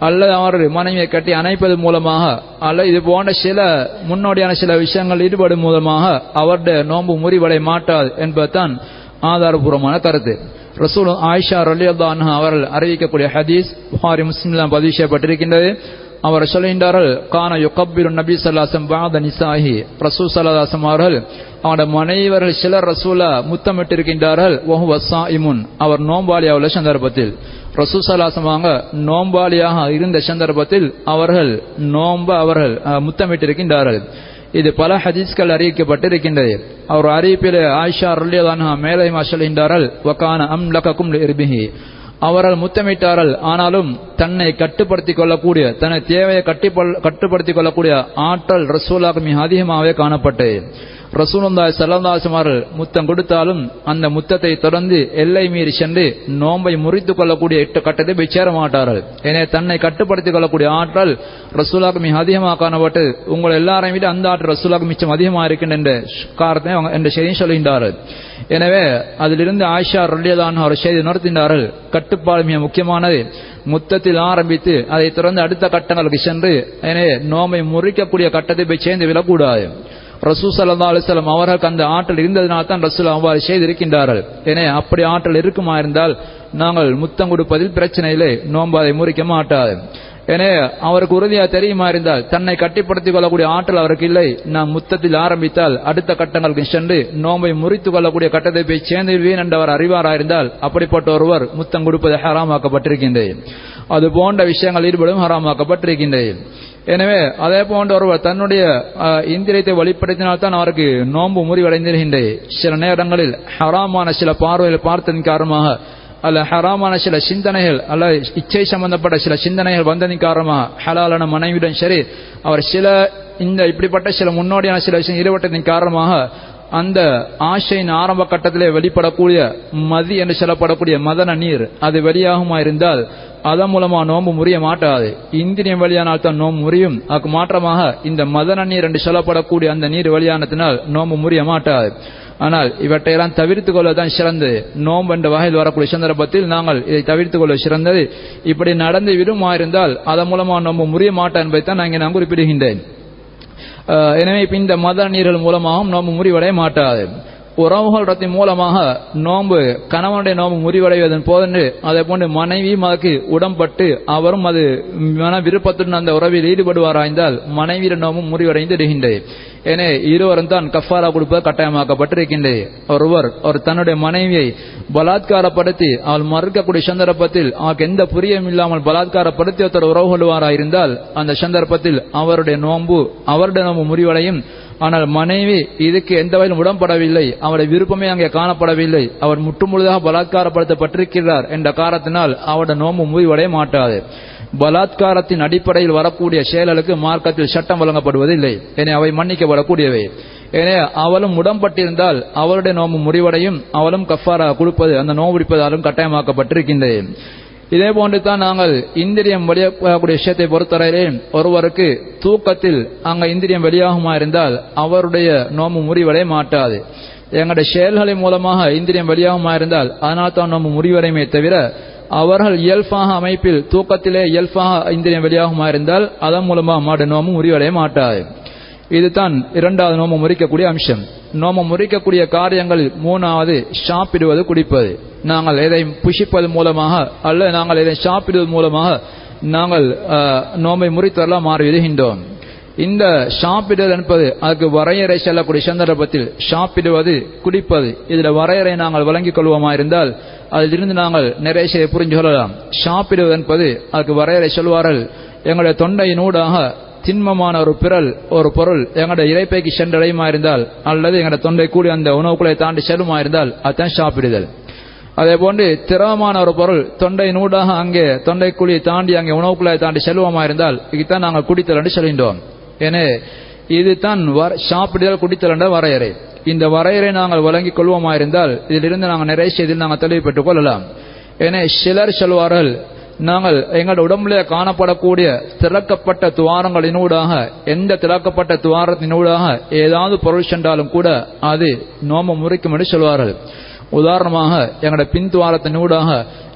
அல்லது அவர் மனைவியை கட்டி அணைப்பது மூலமாக அல்லது இது போன்ற சில முன்னோடியான சில விஷயங்கள் ஈடுபடும் மூலமாக அவருடைய நோன்பு முறிவடைய மாட்டாது என்பதுதான் ஆதாரபூர்வமான கருத்து. ரசூல் ஆயிஷா ரலியல்லாஹு அன்ஹா அவர்கள் அறிவிக்கக்கூடிய ஹதீஸ் புகாரி முஸ்லிமில் பதிவு செய்யப்பட்டிருக்கின்றது. அவர் சொல்கின்றார்கள், கான யுகப்பிரு நபி ஸல்லல்லாஹு அலைஹி வஸல்லம் பஅத நிசாஹி, ரசூல் ஸல்லல்லாஹு அலைஹி வஸல்லம் அவர்கள் அவருடைய மனைவியர்கள் சிலர் ரசூலா முத்தமிட்டிருக்கின்றார்கள். வஹுவ ஸாயிமுன், அவர் நோம்பாளியாக உள்ள சந்தர்ப்பத்தில். ரசூல் ஸல்லல்லாஹு அலைஹி வஸல்லம் நோம்பாளியாக இருந்த சந்தர்ப்பத்தில் அவர்கள் நோம்ப அவர்கள் முத்தமிட்டிருக்கின்றார்கள். இது பல ஹதீஸ்கள் அறிவிக்கப்பட்டிருக்கின்றது. அவர் அறிவிப்பில் ஆயிஷா ரலியல்லாஹு அன்ஹா மேலும் சொல்கின்றார்கள், வகான அம்லககும் லிர்பிஹி, அவர்கள் முத்தமிட்டார்கள், ஆனாலும் தன்னை கட்டுப்படுத்திக் கொள்ளக்கூடிய தன்னை தேவையை கட்டுப்படுத்திக் கொள்ளக்கூடிய ஆற்றல் ரசூலுல்லாஹ்வுக்கு மிக அதிகமாகவே காணப்பட்டது. ரசூலுல்லாஹி ஸல்லல்லாஹு அலைஹி வஸல்லம் முத்தம் கொடுத்தாலும் அந்த முத்தத்தை தொடர்ந்து எல்லை மீறி சென்று நோன்பை முறித்துக் கொள்ளக்கூடிய எட்டு கட்டத்தை போய் சேர மாட்டார்கள். எனவே தன்னை கட்டுப்படுத்திக் கொள்ளக்கூடிய ஆற்றல் ரசூலுல்லாஹ்வுக்கு மிக அதிகமாக காணப்பட்டு உங்கள் எல்லாரையும் விட அந்த ஆற்றல் ரசூலுல்லாஹ்வுக்கு மிச்சம் அதிகமாக இருக்கின்ற காரணத்தை என்ற செய்தியை சொல்கின்றார்கள். எனவே அதிலிருந்து ஆயிஷா ரலியல்லாஹு அன்ஹா ஒரு செய்தி உணர்த்தினார்கள், கட்டுப்பாடு மிக முக்கியமானது. முத்தத்தில் ஆரம்பித்து அதை தொடர்ந்து அடுத்த கட்டங்களுக்கு சென்று எனவே நோம்பை முறிக்கக்கூடிய கட்டத்தை போய் சேர்ந்து விடக்கூடாது. ரசூல் ஸல்லல்லாஹு அலைஹி வஸல்லம் அவர்களுக்கு அந்த ஆற்றல் இருந்ததனால் தான் ரசூல் அவ்வாறு செய்திருக்கின்றார்கள். எனவே அப்படி ஆற்றல் இருக்குமா இருந்தால் நாங்கள் முத்தம் கொடுப்பதில் பிரச்சனை இல்லை, நோன்பு அதை முறிக்க மாட்டாது. எனவே அவருக்கு உறுதியாக தெரியுமா இருந்தால் தன்னை கட்டிப்படுத்திக் கொள்ளக்கூடிய ஆற்றல் அவருக்கு இல்லை, நாம் முத்தத்தில் ஆரம்பித்தால் அடுத்த கட்டங்களுக்கு சென்று நோன்பை முறித்துக் கொள்ளக்கூடிய கட்டத்தை போய் சேர்ந்துவிடுவேன் என்று அவர் அறிவாராயிருந்தால் அப்படிப்பட்ட ஒருவர் முத்தம் கொடுப்பது ஹராமாக்கப்பட்டிருக்கின்றது. அது போன்ற விஷயங்கள் ஈடுபடும் ஹராமாக்கப்பட்டிருக்கின்றது. எனவே அதே போன்ற ஒருவர் தன்னுடைய இந்திரியத்தை வெளிப்படுத்தினால்தான் அவருக்கு நோன்பு முறிவடைந்திருக்கின்றது. சில நேரங்களில் ஹராமான சில பார்வைகள் பார்த்ததன் காரணமாக அல்ல ஹராமான சில சிந்தனைகள் அல்ல இச்சை சம்பந்தப்பட்ட சில சிந்தனைகள் வந்ததின் காரணமாக ஹலாலான மனைவியுடன் சரி அவர் சில இந்த இப்படிப்பட்ட சில முன்னோடியான சில விஷயம் ஈடுபட்டதின் காரணமாக அந்த ஆசையின் ஆரம்ப கட்டத்திலே வெளிப்படக்கூடிய மதி என்று சொல்லப்படக்கூடிய மதன நீர் அது வெளியாகுமா இருந்தால் அதன் மூலமா நோன்பு முறிய மாட்டாது. இந்திரியம் வெளியானால் தான் நோன்பு முறியும். அதுக்கு மாற்றமாக இந்த மதன நீர் என்று சொல்லப்படக்கூடிய அந்த நீர் வெளியானத்தினால் நோன்பு முறிய மாட்டாது. ஆனால் இவற்றையெல்லாம் தவிர்த்துக் கொள்வதுதான் சிறந்தது. நோன்பு என்ற வகையில் வரக்கூடிய சந்தர்ப்பத்தில் நாங்கள் இதை தவிர்த்துக் கொள்வது சிறந்தது. இப்படி நடந்து விடுமா இருந்தால் அதன் மூலமா நோன்பு முறிய மாட்டா என்பதை தான் நான் இங்கே நான் குறிப்பிடுகின்றேன். எனவே இந்த மத நீர்கள் மூலமாகவும் நோன்பு முறிவடைய மாட்டாது. உறவுகள் ரத்தின் மூலமாக நோன்பு கணவனுடைய நோன்பு முறிவடைவதன் போதென்று அதே போன்று மனைவியும் அதுக்கு உடம்பட்டு அவரும் அது மன விருப்பத்துடன் அந்த உறவில் ஈடுபடுவாராய்ந்தால் மனைவியின் நோன்பு முறிவடைந்து இருக்கின்றது. என இருவரும் தான் கஃபாரா கொடுப்பது கட்டாயமாக்கப்பட்டிருக்கின்றது. ஒருவர் ஒரு தன்னுடைய மனைவியை பலாத்காரப்படுத்தி அவள் மறுக்கக்கூடிய சந்தர்ப்பத்தில் அவருக்கு எந்த புரியும் இல்லாமல் பலாத்காரப்படுத்தி ஒருத்தர் உறவு கொள்வாராயிருந்தால் அந்த சந்தர்ப்பத்தில் அவருடைய நோன்பு அவருடைய நோன்பு முறிவடையும். ஆனால் மனைவி இதுக்கு எந்த வகையிலும் உடன்படவில்லை, அவருடைய விருப்பமே அங்கே காணப்படவில்லை, அவர் முற்றுமுழுதாக பலாத்காரப்படுத்தப்பட்டிருக்கிறார் என்ற காரணத்தினால் அவருடைய நோன்பு முறிவடைய மாட்டாது. பலாத்காரத்தின் அடிப்படையில் வரக்கூடிய செயல்களுக்கு மார்க்கத்தில் சட்டம் வழங்கப்படுவதில்லை, என அவை மன்னிக்கப்படக்கூடியவை. எனவே அவளும் உடன்பட்டிருந்தால் அவருடைய நோன்பு முறிவடையும், அவளும் கஃபாரா கொடுப்பது அந்த நோன்பு பிடிப்பதாலும் கட்டாயமாக்கப்பட்டிருக்கின்றது. இதே போன்று தான் நாங்கள் இந்திரியம் வெளியாகக்கூடிய விஷயத்தை பொறுத்தவரையிலே ஒருவருக்கு தூக்கத்தில் அங்க இந்திரியம் வெளியாகுமா இருந்தால் அவருடைய நோன்பு முறிவடைய மாட்டாது. எங்களுடைய செயல்களின் மூலமாக இந்திரியம் வெளியாகுமா இருந்தால் அதனால் தான் நோன்பு முறிவடையுமே தவிர அவர்கள் இயல்பாக அமைப்பில் தூக்கத்திலே இயல்பாக இந்திரியம் வெளியாகுமா இருந்தால் அதன் மூலமாக அவருடைய நோன்பு முறிவடைய மாட்டாது. இதுதான் இரண்டாவது நோன்பு முறிக்கக்கூடிய அம்சம். நோன்பு முறிக்கக்கூடிய காரியங்களில் மூணாவது சாப்பிடுவது குடிப்பது. நாங்கள் எதை புஷிப்பது மூலமாக அல்ல நாங்கள் எதை சாப்பிடுவது மூலமாக நாங்கள் நோன்பை முறித்தவர்களாக மாறி விடுகின்றோம். இந்த சாப்பிடுவது என்பது அதுக்கு வரையறை செல்லக்கூடிய சந்தர்ப்பத்தில் சாப்பிடுவது குடிப்பது இதில் வரையறை நாங்கள் வழங்கிக் கொள்வோமா இருந்தால் அதிலிருந்து நாங்கள் நிறைய செய்ய புரிஞ்சு கொள்ளலாம். சாப்பிடுவது என்பது அதுக்கு வரையறை சொல்வார்கள், எங்களுடைய தொண்டையினூடாக திண்மமான ஒரு பிறல் ஒரு பொருள் எங்களுடைய இறைப்பைக்கு சென்றடையுமா இருந்தால் அல்லது எங்களுடைய தொண்டை கூடி அந்த உணவுக்குள்ளே தாண்டி செல்லுமா இருந்தால் அதுதான் சாப்பிடுதல். அதே போன்று திரவமான ஒரு பொருள் தொண்டை நூடாக அங்கே தொண்டை குழியை தாண்டி அங்கே உணவுக்குள்ளே தாண்டி செல்வமா இருந்தால் இதுதான் நாங்கள் குடித்தல் என்று சொல்கின்றோம். எனவே இதுதான் சாப்பிடுதல் குடித்தல் என்ற வரையறை. இந்த வரையறை நாங்கள் வழங்கிக் கொள்வோமா இருந்தால் இதிலிருந்து நாங்கள் நிறைய செய்தியில் நாங்கள் தெளிவு பெற்றுக் கொள்ளலாம். எனவே சிலர் சொல்வார்கள், நாங்கள் எங்கள் உடம்புல காணப்படக்கூடிய திறக்கப்பட்ட துவாரங்களினூடாக எந்த திறக்கப்பட்ட துவாரத்தினூடாக ஏதாவது பொருள் சென்றாலும் கூட அது நோன்பு முறிக்கும் என்று சொல்வார்கள். உதாரணமாக எங்களுடைய பின் துவாரத்தினூடாக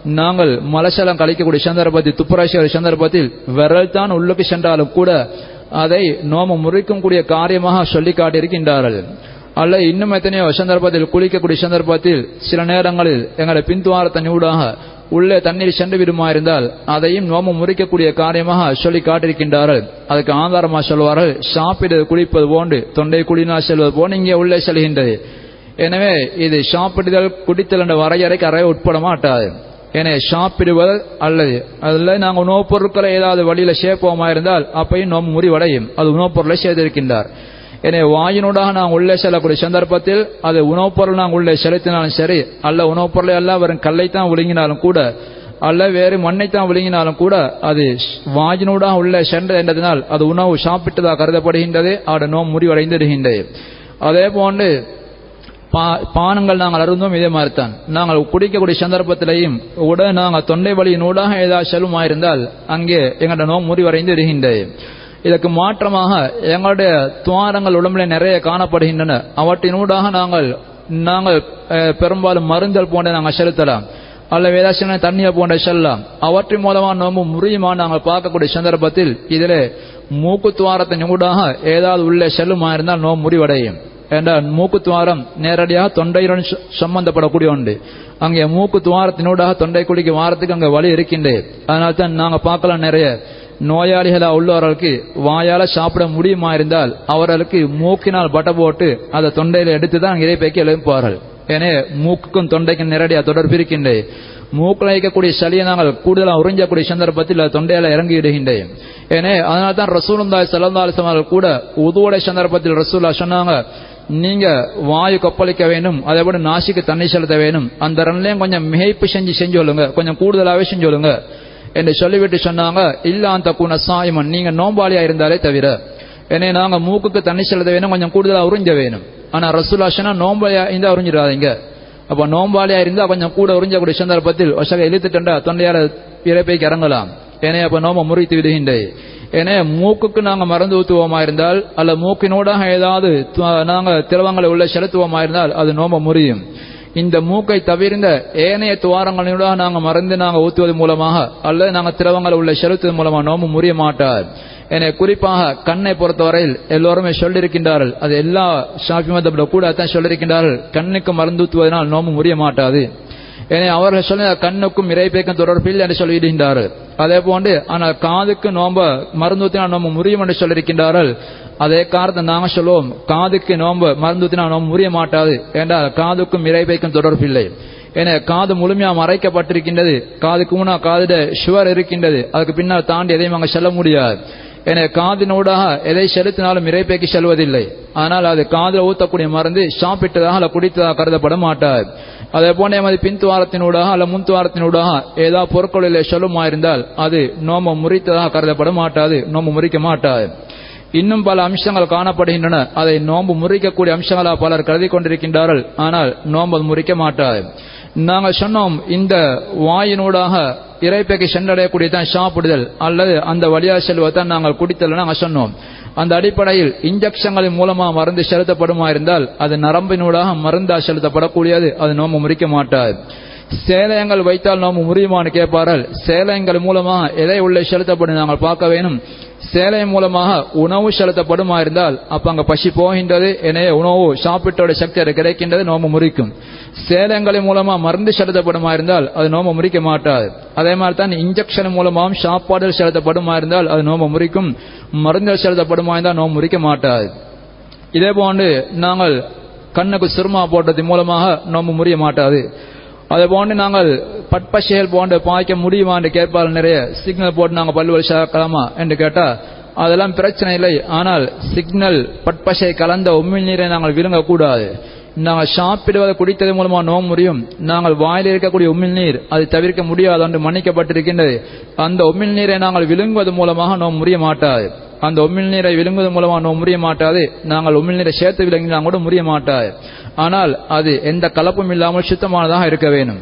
நாங்கள் மலசலம் கழிக்கக்கூடிய சந்தர்ப்பத்தில் துப்புராசிய சந்தர்ப்பத்தில் விரல் தான் உள்ளுக்கு சென்றாலும் கூட அதை நோம முறிக்கும் கூடிய காரியமாக சொல்லி காட்டியிருக்கின்றார்கள். அல்ல இன்னும் எத்தனையோ சந்தர்ப்பத்தில் குளிக்கக்கூடிய சந்தர்ப்பத்தில் சில நேரங்களில் எங்களை பின்துவாரத்தின் ஊடாக உள்ளே தண்ணீர் சென்று விடுமா இருந்தால் அதையும் நோம முறிக்கக்கூடிய காரியமாக சொல்லி காட்டியிருக்கின்றார்கள். அதுக்கு ஆதாரமாக சொல்வார்கள், சாப்பிடுவது குளிப்பது போன்று தொண்டை குடினா செல்வது போன்று இங்கே உள்ளே செல்கின்றது. எனவே இது சாப்பிடுதல் குடித்தல் என்ற வரையறைக்கு அறைய உட்பட மாட்டாது. எனவே சாப்பிடுவது அல்லது அதில் நாங்கள் உணவுப் பொருட்களை ஏதாவது வழியில சேர்ப்போமா இருந்தால் அப்பையும் நோம்பு முறிவடையும். அது உணவுப் பொருளை செய்திருக்கின்றார். எனவே வாயினூடாக நாங்கள் உள்ளே செல்லக்கூடிய சந்தர்ப்பத்தில் அது உணவுப் பொருள் நாங்கள் உள்ளே செலுத்தினாலும் சரி, அல்ல உணவுப் பொருளை எல்லாம் வெறும் கல்லைத்தான் விழுங்கினாலும் கூட, அல்ல வேறு மண்ணைத்தான் விழுங்கினாலும் கூட அது வாயினூடாக உள்ளே சென்று என்றதினால் அது உணவு சாப்பிட்டதாக கருதப்படுகின்றது. அதோட நோம்பு முறிவடைந்திருக்கின்றது. அதே போன்று பானங்கள் நாங்கள் அருந்தும் இதே மாதிரித்தான். நாங்கள் குடிக்கக்கூடிய சந்தர்ப்பத்திலையும் உடனே நாங்கள் தொண்டை வழியினூடாக ஏதாவது செல்லுமாயிருந்தால் அங்கே எங்களுடைய நோம்பு முறிவடைந்து இருக்கின்றது. இதற்கு மாற்றமாக எங்களுடைய துவாரங்கள் உடம்புல நிறைய காணப்படுகின்றன. அவற்றினூடாக நாங்கள் நாங்கள் பெரும்பாலும் மருந்தல் போன்ற நாங்கள் செலுத்தலாம், அல்ல வேதாசன தண்ணியை போன்ற செல்லலாம். அவற்றின் மூலமாக நோம்பு முறியுமா நாங்கள் பார்க்கக்கூடிய சந்தர்ப்பத்தில் இதில் மூக்கு துவாரத்தின் ஊடாக ஏதாவது உள்ளே செல்லுமா இருந்தால் நோம்பு முறிவடையும். என்றால் மூக்கு துவாரம் நேரடியாக தொண்டையுடன் சம்பந்தப்படக்கூடிய ஒன்று. அங்கே மூக்கு துவாரத்தினூடாக தொண்டை குடிக்க வாரத்துக்கு அங்கே வழி இருக்கின்றது. அதனால தான் நாங்கள் பார்க்கலாம், நிறைய நோயாளிகளா உள்ளவர்களுக்கு வாயால சாப்பிட முடியுமா இருந்தால் அவர்களுக்கு மூக்கினால் பட்ட போட்டு அதை தொண்டையில எடுத்து தான் இறைப்பைக்கு எழுப்பார்கள். எனவே மூக்குக்கும் தொண்டைக்கும் நேரடியாக தொடர்பு இருக்கின்றது. மூக்கில் வைக்கக்கூடிய சளியை நாங்கள் கூடுதலாக உறிஞ்சக்கூடிய சந்தர்ப்பத்தில் தொண்டையில இறங்கி விடுகின்றது. எனவே அதனால தான் ரசூலுல்லாஹி ஸல்லல்லாஹு அலைஹி வஸல்லம் கூட உதுவுடைய சந்தர்ப்பத்தில் ரசூலா சொன்னாங்க, நீங்க வாயு கொப்பளிக்க வேணும், அதே போல நாசிக்கு தண்ணி செலுத்த வேணும், அந்த ரெண்டுலையும் கொஞ்சம் மிகைப்பு செஞ்சு செஞ்சு சொல்லுங்க, கொஞ்சம் கூடுதலாகவே செஞ்சு சொல்லுங்க என்று சொல்லிவிட்டு சொன்னாங்க, இல்ல அந்த கூன சாயமன் நீங்க நோம்பாளியா இருந்தாலே தவிர. எனவே நாங்க மூக்குக்கு தண்ணி செலுத்த வேணும், கொஞ்சம் கூடுதலாக உறிஞ்ச வேணும். ஆனா ரசூலா சொன்னா நோம்பாளியா இருந்தா உறிஞ்சிடாதீங்க. அப்ப நோம்பாளியா இருந்தா கொஞ்சம் கூட உறிஞ்சக்கூடிய சந்தர்ப்பத்தில் ஒசக இழுத்துட்டா தொண்டையால இறைப்பைக்கு இறங்கலாம். எனவே அப்ப நோம்ப முறித்து விடுகின்றது. எனவே மூக்குக்கு நாங்க மருந்து ஊத்துவோமா இருந்தால் அல்ல மூக்கினூடாக ஏதாவது நாங்க திரவங்களை உள்ள செலுத்துவோமா இருந்தால் அது நோம்ப முறியும். இந்த மூக்கை தவிர்ந்த ஏனைய துவாரங்களினூடாக நாங்க மருந்து நாங்க ஊத்துவது மூலமாக அல்லது நாங்க திரவங்களை உள்ள செலுத்துவது மூலமாக நோம்பு முறிய மாட்டார். எனவே குறிப்பாக கண்ணை பொறுத்தவரையில் எல்லோருமே சொல்லியிருக்கின்றார்கள், அது எல்லா ஷாஃபி மதப்ல கூட தான் சொல்லியிருக்கின்றார்கள், கண்ணுக்கு மருந்து ஊத்துவதனால் நோம்பு முறிய மாட்டாது. எனவே அவர்கள் சொல்ல கண்ணுக்கும் இறைப்பைக்கும் தொடர்பில் என்று சொல்லியிருக்கின்றார்கள். அதே போன்று ஆனால் காதுக்கு நோம்ப மருந்து ஊத்தினால் நோம்பு முறியும் என்று சொல்லியிருக்கின்றார்கள். அதே காரணத்தை நாங்கள் சொல்லுவோம், காதுக்கு நோம்ப மருந்து ஊத்தினால் நோம்பு முறிய மாட்டாது என்றால் காதுக்கும் இறைப்பைக்கும் தொடர்பில்லை. எனவே காது முழுமையா மறைக்கப்பட்டிருக்கின்றது, காதுக்கு முன்னா காதுட சுவர் இருக்கின்றது, அதுக்கு பின்னால் தாண்டி எதையும் அங்கே செல்ல முடியாது. எனவே காதினூடாக எதை செலுத்தினாலும் இறைப்பைக்கு செல்வதில்லை. ஆனால் அது காதில் ஊத்தக்கூடிய மருந்து சாப்பிட்டதாக அல்ல குடித்ததாக கருதப்பட மாட்டாது. அதே போன்ற எமது பின்துவாரத்தினூடாக அல்ல முன்துவாரத்தினூடாக ஏதாவது பொருட்களில் சொல்லுமா இருந்தால் அது நோம்பு முறித்ததாக கருதப்பட மாட்டாது, நோம்பு முறிக்க மாட்டாது. இன்னும் பல அம்சங்கள் காணப்படுகின்றன, அதை நோம்பு முறிக்கக்கூடிய அம்சங்களாக பலர் கருதி கொண்டிருக்கின்றார்கள். ஆனால் நோம்பு முறிக்க மாட்டாது. நாங்கள் சொன்னோம், இந்த வாயினூடாக இறைப்பைக்கு சென்றடையக்கூடியதான் சாப்பிடுதல் அல்லது அந்த வழியாக செல்வதான் நாங்கள் குடித்தல் நாங்கள் சொன்னோம். அந்த அடிப்படையில் இன்ஜெக்ஷன்களின் மூலமாக மருந்து செலுத்தப்படுமா இருந்தால் அது நரம்பினூடாக மருந்தா செலுத்தப்படக்கூடியது, அது நோம்பு முறிக்க மாட்டாது. சேலையங்கள் வைத்தால் நோம்பு முறியுமான்னு கேட்பார்கள். சேலையங்கள் மூலமாக எதை உள்ளே செலுத்தப்படும் நாங்கள் பார்க்க வேணும். சேலை மூலமாக உணவு செலுத்தப்படுமா இருந்தால் அப்ப அங்க பசி போகின்றது, எனவே உணவு சாப்பிட்டோட சக்தி அது கிடைக்கின்றது, நோம்பு முறிக்கும். சேலங்களின் மூலமா மருந்து செலுத்தப்படுமா இருந்தால் அது நோம்பு முறிக்க மாட்டாது. அதே மாதிரி தான் இன்ஜெக்ஷன் மூலமாகவும் சாப்பாடுகள் செலுத்தப்படுமா இருந்தால் அது நோம்பு முறிக்கும், மருந்துகள் செலுத்தப்படுமா இருந்தால் நோம்பு முறிக்க மாட்டாது. இதே போன்று நாங்கள் கண்ணுக்கு சுருமா போட்டது மூலமாக நோம்பு முறிய மாட்டாது. அதே போன்று நாங்கள் பட்பசைகள் போன்று பாய்க்க முடியுமா என்று கேட்பார்கள். நிறைய சிக்னல் போட்டு நாங்கள் பல்வல் சேர்க்கலாமா என்று கேட்டா அதெல்லாம் பிரச்சனை இல்லை. ஆனால் சிக்னல் பட்பசை கலந்த உமிழ் நீரை நாங்கள் விழுங்கக்கூடாது. நாங்கள் சாப்பிடுவதை குடித்தது மூலமா நோம்பு முறியும். நாங்கள் வாயில் இருக்கக்கூடிய உமிழ் நீர் அதை தவிர்க்க முடியாது என்று மன்னிக்கப்பட்டிருக்கின்றது. அந்த உமிழ் நீரை நாங்கள் விழுங்குவது மூலமாக நோம்பு முறிய மாட்டாது. அந்த உமிழ் நீரை விழுங்குவது மூலமாக நோம்பு முறிய மாட்டாது. நாங்கள் உமிழ் நீரை சேர்த்து விழுங்கினால் கூட முறிய மாட்டாது. ஆனால் அது எந்த கலப்பும் இல்லாமல் சுத்தமானதாக இருக்க வேண்டும்.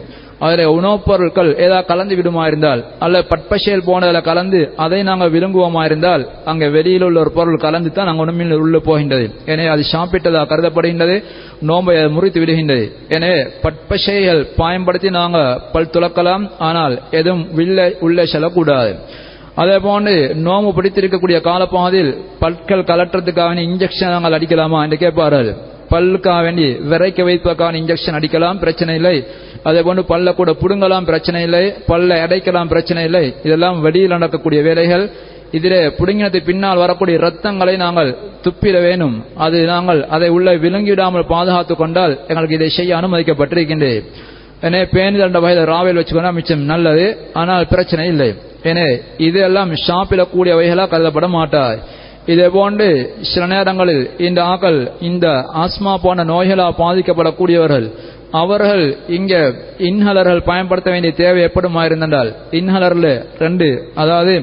அதில் உணவுப் பொருட்கள் ஏதாவது கலந்து விடுமா இருந்தால் அல்ல பட்பசேல் போனதில் கலந்து அதை நாங்கள் விழுங்குவோமா இருந்தால் அங்கே வெளியில் உள்ள ஒரு பொருள் கலந்து தான் நாங்கள் உணவில் உள்ள போகின்றது. எனவே அது சாப்பிட்டதாக கருதப்படுகின்றது, நோன்பை முறித்து விடுகின்றது. எனவே பட்பசைகள் பயன்படுத்தி நாங்கள் பல் துலக்கலாம், ஆனால் எதுவும் வில்லை உள்ளே செல்லக்கூடாது. அதே போன்று நோம்பு பிடித்திருக்கக்கூடிய காலப்பகுதியில் பற்கள் கலட்டுறதுக்காக இன்ஜெக்ஷன் நாங்கள் அடிக்கலாமா என்று கேட்பார்கள். பல்லுக்காக வேண்டி விரைக்க வைப்பதற்கான இன்ஜெக்ஷன் அடிக்கலாம், பிரச்சனை இல்லை. அதே போன்று பல்ல கூட புடுங்கலாம், பிரச்சனை இல்லை. பல்ல அடைக்கலாம், பிரச்சனை இல்லை. இதெல்லாம் வெளியில் நடக்கக்கூடிய வேலைகள். இதிலே புடுங்கினது பின்னால் வரக்கூடிய ரத்தங்களை நாங்கள் துப்பிட வேணும். அது நாங்கள் அதை உள்ள விளங்கிவிடாமல் பாதுகாத்துக் கொண்டால் எங்களுக்கு இதை செய்ய அனுமதிக்கப்பட்டிருக்கின்றது. எனவே பேணுதல் என்ற வகையில் ராவில் வச்சுக்கொண்டா மிச்சம் நல்லது, ஆனால் பிரச்சனை இல்லை. எனவே இதெல்லாம் சாப்பிடக்கூடிய வகைகளாக கருதப்பட மாட்டார். இதே போன்று சில நேரங்களில் இந்த ஆக்கள் இந்த ஆஸ்மா போன்ற நோய்களால் பாதிக்கப்படக்கூடியவர்கள் அவர்கள் இங்கே இன்ஹலர்கள் பயன்படுத்த வேண்டிய தேவை எப்படிமா இருந்தால், இன்ஹலர்ல ரெண்டு, அதாவது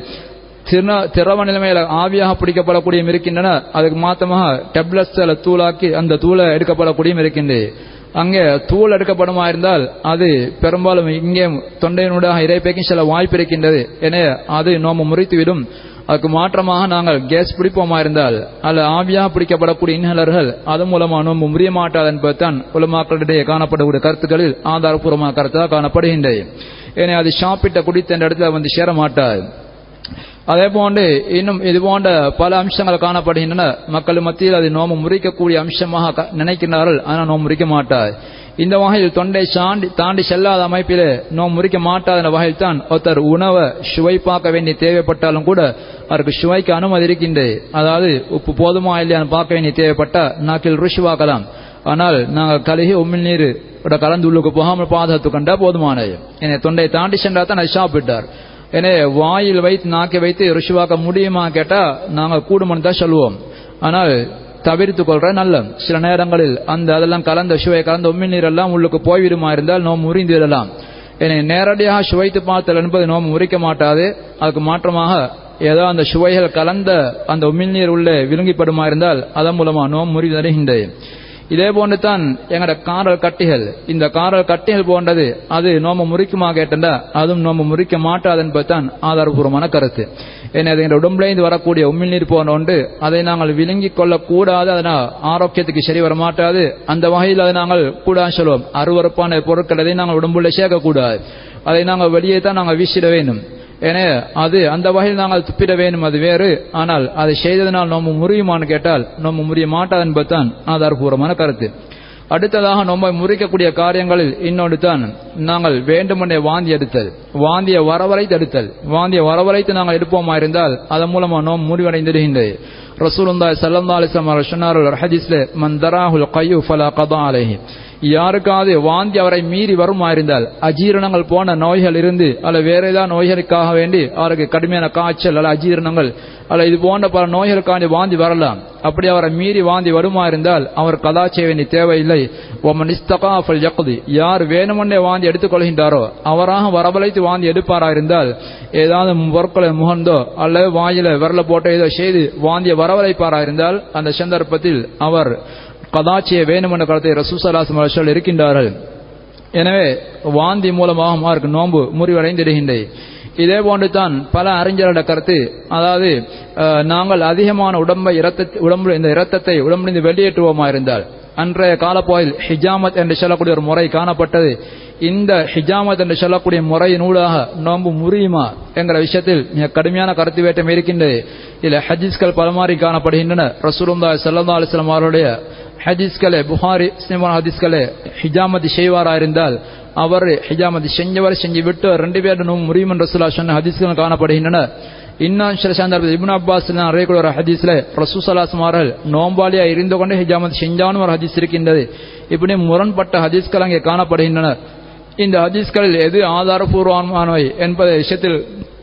திரவ நிலைமையில ஆவியாக பிடிக்கப்படக்கூடியும் இருக்கின்றன, அதுக்கு மாத்தமாக டெப்லெட்ஸ்ல தூளாக்கி அந்த தூளை எடுக்கப்படக்கூடியும் இருக்கின்றது. அங்கே தூள் எடுக்கப்படுமா இருந்தால் அது பெரும்பாலும் இங்கே தொண்டையினூடாக இறைப்பைக்கும் சில வாய்ப்பு இருக்கின்றது. எனவே அது நோம்பு முறித்துவிடும். அதுக்கு மாற்றமாக நாங்கள் கேஸ் பிடிப்போமா இருந்தால் அல்ல ஆவியாக பிடிக்கப்படக்கூடிய இன்ஹலர்கள் அது மூலமா நோம்பு முறிய மாட்டாது என்பதுதான் உலமாக்களிடையே காணப்படக்கூடிய கருத்துக்களில் ஆதாரபூர்வமான கருத்தாக காணப்படுகின்றது. ஏன்னா அது சாப்பிட்ட குடித்த இடத்துல வந்து சேர மாட்டாது. அதே போன்று இன்னும் இது போன்ற பல அம்சங்கள் காணப்படுகின்றன. மக்கள் மத்தியில் அது நோம்பு முறிக்கக்கூடிய அம்சமாக நினைக்கிறார்கள், ஆனால் நோம்பு முறிக்க மாட்டார். இந்த வகையில் தொண்டை சாண்டி தாண்டி செல்லாத அமைப்பிலே நோம்பு முறிக்க மாட்டாத வகையில் தான் ஒருத்தர் உணவை சுவைப்பாக்க வேண்டிய தேவைப்பட்டாலும் கூட அவருக்கு சுவைக்கு அனுமதி இருக்கின்றது. அதாவது உப்பு போதுமா இல்லையான்னு பார்க்க வேண்டிய தேவைப்பட்டா நாக்கில் ருஷிவாக்கலாம். ஆனால் நாங்கள் கழுகி உமிழ் நீர் கலந்து உள்ளுக்கு போகாமல் பாதுகாத்து கொண்டா போதுமானது. என தொண்டை தாண்டி சென்றா தான் அது சாப்பிட்டார். எனவே வாயில் வைத்து நாக்கை வைத்து ருஷிவாக்க முடியுமா கேட்டா நாங்கள் கூடுமனு தான் சொல்லுவோம். ஆனால் தவிர்த்து கொள்ற நல்ல சில நேரங்களில் அந்த அதெல்லாம் கலந்த சுவை கலந்த உமிழ் நீர் எல்லாம் உள்ளுக்கு போய்விடுமா இருந்தால் நோம்பு முறிந்து விடலாம். எனவே நேரடியாக சுவைத்து பார்த்தல் என்பது நோம்பு முறிக்க மாட்டாது. அதுக்கு மாற்றமாக ஏதோ அந்த சுவைகள் கலந்த அந்த உமிழ் நீர் உள்ளே விழுங்கிப்படுமா இருந்தால் அதன் மூலமா நோம்பு முறிவு தருகின்றது. இதே போன்று தான் எங்கட காரல் கட்டிகள், இந்த காரல் கட்டிகள் போன்றது அது நோம்பு முறிக்குமா கேட்டா அதுவும் நோம்பு முறிக்க மாட்டாது என்பதுதான் ஆதாரபூர்வமான கருத்து. ஏன்னா எங்க உடம்புலேந்து வரக்கூடிய உமிழ் நீர் போன்ற ஒன்று அதை நாங்கள் விழுங்கிக் கொள்ளக்கூடாது, அதனால் ஆரோக்கியத்துக்கு சரி வர மாட்டாது. அந்த வகையில் அதை நாங்கள் கூட சொல்லுவோம், அருவறுப்பான பொருட்கள் அதை நாங்கள் உடம்புல சேர்க்கக்கூடாது, அதை நாங்கள் வெளியே தான் நாங்கள் வீசிட வேண்டும். ஏன்னா அது அந்த வகையில் நாங்கள் துப்பிட வேண்டும், அது வேறு. ஆனால் அதை செய்ததனால் நோம்பு முறியுமான்னு கேட்டால் நோம்பு முறிய மாட்டாது என்பதுதான் ஆதாரபூர்வமான கருத்து. அடுத்ததாக நோம்பை முறிக்கக்கூடிய காரியங்களில் இன்னொன்று தான் நாங்கள் வேண்டுமென்றே வாந்தி எடுத்தல், வாந்திய வரவழைத்து எடுத்தல். வாந்திய வரவழைத்து நாங்கள் எடுப்போமா இருந்தால் அதன் மூலமா நோம்பு முறிவடைந்திருக்கின்றது. ரசூலுல்லாஹி ஸல்லல்லாஹு அலைஹி வஸல்லம் சொன்னார்கள் ஹதீஸ்ல, மன் தராஹுல் கய்யு ஃபலா கதா அலைஹி, யாருக்காவது வாந்தி அவரை மீறி வருமா இருந்தால், அஜீரணங்கள் போன நோய்கள் இருந்து அல்ல வேற ஏதாவது நோய்களுக்காக வேண்டி அவருக்கு கடுமையான காய்ச்சல் அல்ல அஜீரணங்கள் அல்ல இது போன்ற பல நோய்களுக்காண்டி வாந்தி வரலாம். அப்படி அவரை மீறி வாந்தி வருமா இருந்தால் அவர் கதா செய்ய வேண்டிய தேவையில்லை. ஒமன் இஸ்தகா ஃபல் யக்தி, யார் வேணுமென்றே வாந்தி எடுத்துக் கொள்கின்றாரோ அவராக வரவழைத்து வாந்தி எடுப்பாரா இருந்தால், ஏதாவது பொருட்களை முகந்தோ அல்லது வாயில விரல போட்டோ ஏதோ செய்து வாந்தியை வரவழைப்பாரா இருந்தால் அந்த சந்தர்ப்பத்தில் அவர் கதாச்சியை வேணும் என்ற கருத்தை ரசூல் ஸல்லல்லாஹு அலைஹி வஸல்லம் இருக்கின்றார்கள். எனவே வாந்தி மூலமாக அவருக்கு நோன்பு முறிவடைந்திருக்கின்றது. இதே போன்று தான் பல அறிஞர்களோட கருத்து, அதாவது நாங்கள் அதிகமான உடம்பை உடம்பு இந்த இரத்தத்தை உடம்பிலிருந்து வெளியேற்றுவோமா இருந்தால், அன்றைய காலப்போயில் ஹிஜாமத் என்று சொல்லக்கூடிய ஒரு முறை காணப்பட்டது. இந்த ஹிஜாமத் என்று சொல்லக்கூடிய முறையினூடாக நோன்பு முறியுமா என்கிற விஷயத்தில் மிக கடுமையான கருத்து வேட்டம் இருக்கின்றது. இதில் ஹதீஸ்கள் பலமாறி காணப்படுகின்றன. ரசூலுல்லாஹி ஸல்லல்லாஹு அலைஹி வஸல்லம் அவருடைய ஹதீஸ்களே, புகாரி முஸ்லிமான ஹதீஸ்களே, ஹிஜாமதி செய்வாரா இருந்தால் அவர் ஹிஜாமதி செஞ்சவர் செஞ்சு விட்டு ரெண்டு பேரும் நோம்பு முறியும் என்று ரசூலுல்லாஹி சொன்ன ஹதீஸ்கள் காணப்படுகின்றன. இன்னும் சில சந்தர்ப்பத்தில் இப்னு அப்பாஸ் அறியக்கூடிய ஒரு ஹதீஸ்ல ரசூல் ஸல்லல்லாஹு அலைஹி வஸல்லம் நோம்பாளியா இருந்து கொண்டு ஹிஜாமதி செஞ்சான்னு ஒரு ஹதீஸ் இருக்கின்றது. இப்படி முரண்பட்ட ஹதீஸ்கள் அங்கே காணப்படுகின்றன. இந்த ஹதீஸ்களில் எது ஆதாரபூர்வமானவை என்பதை விஷயத்தில்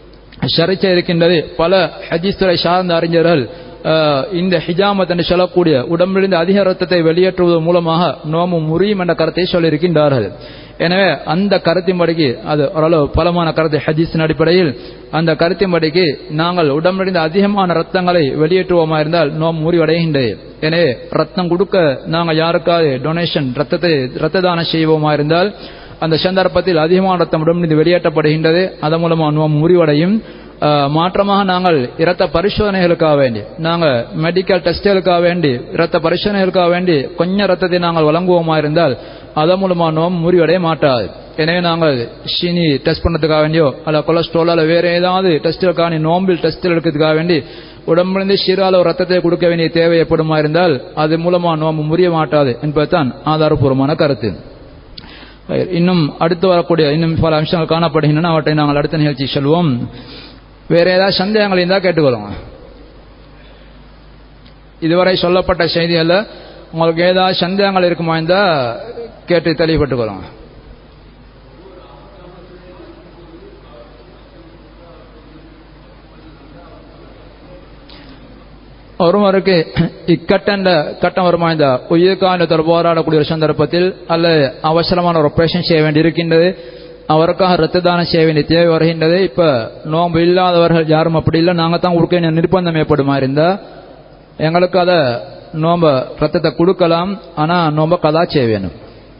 சர்ச்சை இருக்கின்றது. பல ஹதீஸ் துறை சார்ந்த அறிஞர்கள் இந்த ஹிஜாமத் என்று சொல்லக்கூடிய உடம்பிலிருந்து அதிக ரத்தத்தை வெளியேற்றுவதன் மூலமாக நோம்பு முறியும் என்ற கருத்தை சொல்லியிருக்கின்றார்கள். எனவே அந்த கருத்தின்படிக்கு அது ஓரளவு பலமான கருத்து ஹதீஸின் அடிப்படையில் அந்த கருத்தின்படிக்கு நாங்கள் உடம்பிலிருந்து அதிகமான ரத்தங்களை வெளியேற்றுவோமா இருந்தால் நோம்பு முறிவடைகின்றது. எனவே ரத்தம் கொடுக்க நாங்கள் யாருக்காவது டொனேஷன் ரத்தத்தை ரத்த தானம் செய்வோமா இருந்தால் அந்த சந்தர்ப்பத்தில் அதிகமான ரத்தம் உடம்பிலிருந்து வெளியேற்றப்படுகின்றது. அதன் மூலமாக நோன்பு முறிவடையும். மாற்றமாக நாங்கள் இரத்த பரிசோதனைகளுக்காக வேண்டி நாங்கள் மெடிக்கல் டெஸ்டுகளுக்காக வேண்டி இரத்த பரிசோதனைகளுக்காக வேண்டி கொஞ்சம் ரத்தத்தை நாங்கள் வழங்குவோமா இருந்தால் அதன் மூலமாக நோன்பு முறிவடைய மாட்டாது. எனவே நாங்கள் சீனி டெஸ்ட் பண்ணதுக்காக வேண்டியோ அல்ல கொலஸ்ட்ரால் அல்ல வேற ஏதாவது டெஸ்டுகளுக்காக நோம்பில் டெஸ்ட் எடுக்கிறதுக்காக வேண்டி உடம்பிலிருந்து சீரால ஒரு ரத்தத்தை கொடுக்க வேண்டிய தேவை ஏற்படுமா இருந்தால் அது மூலமா நோம்பு முறிய மாட்டாது என்பதுதான் ஆதாரபூர்வமான கருத்து. இன்னும் அடுத்து வரக்கூடிய இன்னும் பல அம்சங்கள் காணப்படுகின்றன. அவற்றை நாங்கள் அடுத்த நிகழ்ச்சி சொல்வோம். வேற ஏதாவது சந்தேகங்கள் இருந்தால் கேட்டுக்கொள்ளுங்க. இதுவரை சொல்லப்பட்ட செய்திகள் உங்களுக்கு ஏதாவது சந்தேகங்கள் இருக்குமா இருந்தால் கேட்டு தெளிவுபட்டுக் கொள்ளுங்க. ஒருவருக்கு இக்கட்ட கட்டம் வருமா இந்த உயிர்காலத்தில் போராடக்கூடிய ஒரு சந்தர்ப்பத்தில் அல்லது அவசரமான ஒரு ஆபரேஷன் செய்ய வேண்டி இருக்கின்றது, அவருக்காக ரத்த தானம் செய்ய வேண்டிய தேவை வருகின்றது. இப்ப நோன்பு இல்லாதவர்கள் யாரும் அப்படி இல்லை, நாங்க தான் கொடுக்க வேண்டிய நிர்பந்தம் ஏற்படுமா இருந்தா எங்களுக்கு அதை நோம்ப ரத்தத்தை கொடுக்கலாம், ஆனா நோம்ப கதா செய்ய வேணும்.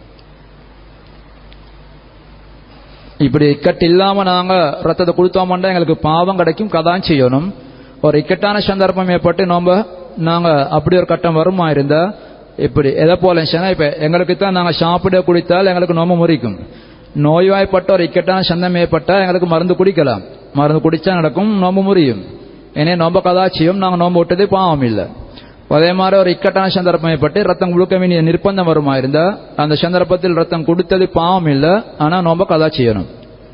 இப்படி இக்கட்டு இல்லாம நாங்க ரத்தத்தை கொடுத்தோம்னா எங்களுக்கு பாவம் கிடைக்கும், கதான் செய்யணும். ஒரு இக்கட்டான சந்தர்ப்பம் ஏற்பட்டு நோம்ப நாங்க அப்படி ஒரு கட்டம் வருமா இருந்தா இப்படி எதை போல இப்ப எங்களுக்கு தான் நாங்க சாப்பிட குடித்தால் எங்களுக்கு நோம்பு முறிக்கும். நோய்வாய்ப்பட்ட ஒரு இக்கட்டான சந்தம் ஏற்பட்டா எங்களுக்கு மருந்து குடிக்கலாம், மருந்து குடிச்சா நடக்கும், நோம்பு முறியும். ஏன்னா நோம்ப கதாச்சியும் நாங்க நோம்பு விட்டது பாவம் இல்லை. அதே மாதிரி ஒரு இக்கட்டான சந்தர்ப்பம் ஏற்பட்டு ரத்தம் கொடுக்க வேண்டிய நிர்பந்தம் வருமா இருந்தா அந்த சந்தர்ப்பத்தில் ரத்தம் கொடுத்தது பாவம் இல்லை, ஆனா நோம்ப கதா செய்யணும்.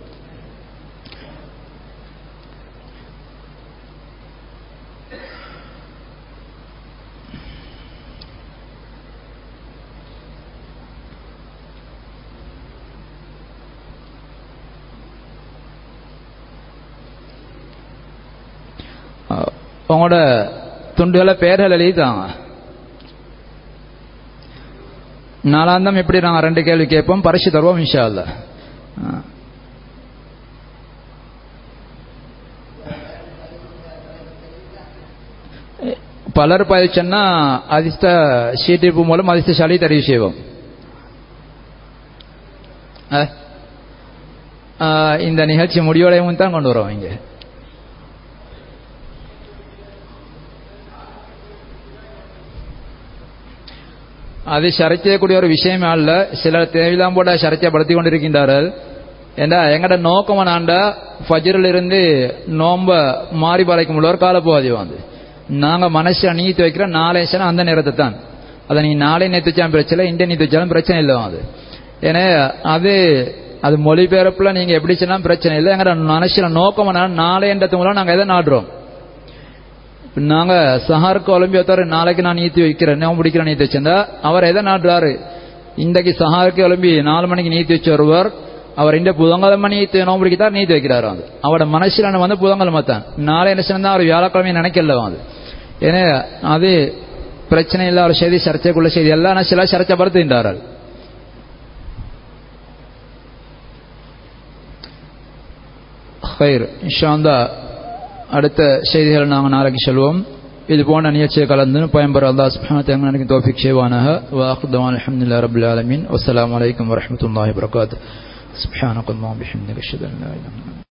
உங்களோட துண்டுகளை பெயர்கள் எழுதித்தாங்க. நாலாந்தம் எப்படி நாங்க ரெண்டு கேள்வி கேட்போம், பரிசு தருவோம் இன்ஷா அல்லாஹ். பலர் பதிச்சன்னா அதிர்ஷ்ட சீட்டிப்பு மூலம் அதிர்ஷ்டசாலி தெரிவு செய்வோம். இந்த நிகழ்ச்சி முடிவடையும் தான் கொண்டு வரோம். இங்க அது சர்ச்சையக்கூடிய ஒரு விஷயமே அல்ல. சிலர் தேவையில்லாம் போட சர்ச்சைப்படுத்திக் கொண்டிருக்கின்றார்கள். ஏண்டா எங்கட நோக்கம் நாண்டா ஃபஜ்ரில் இருந்து நோம்ப மாறி பறைக்கும் உள்ள ஒரு காலப்போதி வந்து நாங்க மனசை நீத்து வைக்கிற நாளேசனா அந்த நேரத்தை தான். அதை நீங்க நாளை நேற்று வச்சாலும் பிரச்சனை, இந்திய நீத்து வச்சாலும் பிரச்சனை இல்லை. அது ஏன்னா அது அது மொழிபெயர்ப்புல நீங்க எப்படி சொன்னாலும் பிரச்சனை இல்லை. எங்கட மனசுல நோக்கம் நாளைன்றதுக்கு மூலம் நாங்க எதை நாடுறோம். நாங்க சஹாருக்கு ஒலிம்பியத்தோர் நாளைக்கு நான் நீத்தி வைக்கிறேன், நான் பிடிக்கிறேன் நீத்தி வச்சிருந்தா அவர் எதை நாடுறாரு. இன்றைக்கு சஹாருக்கு ஒலிம்பி நாலு மணிக்கு நீத்தி வச்சு வருவார், அவர் இந்த புதன்கிழமை நீத்தி நோம்பு பிடிக்கிறார், நீத்தி வைக்கிறாரு. அது அவரோட மனசுல வந்து புதன்கிழமை தான். நாளை என்ன சொன்னா அவர் வியாழக்கிழமை நினைக்கல. அது ஏன்னா அது பிரச்சனை இல்ல ஒரு செய்தி, சர்ச்சைக்குள்ள செய்தி எல்லாம் சில சர்ச்சைப்படுத்துகின்றார்கள். இன்ஷா அல்லாஹ் அடுத்த செய்திகளை நாங்கள் நாளைக்கு சொல்வோம். இது போன்ற நிகழ்ச்சியை கலந்து பயன்பெற அல்லாஹ் சுப்ஹானஹு வ தஆலா எனக்கு தௌஃபீக் செய்வானாக. வ ஆகிரு தஅவானா அல்ஹம்துலில்லாஹி ரப்பில் ஆலமீன். வஸ்ஸலாமு அலைக்கும் வரஹ்மத்துல்லாஹி வபரகாத்துஹு. சுப்ஹானக்கல்லாஹு வ பிஹம்திக அஷ்ஹது அன் லா இலாஹா இல்லா அன்த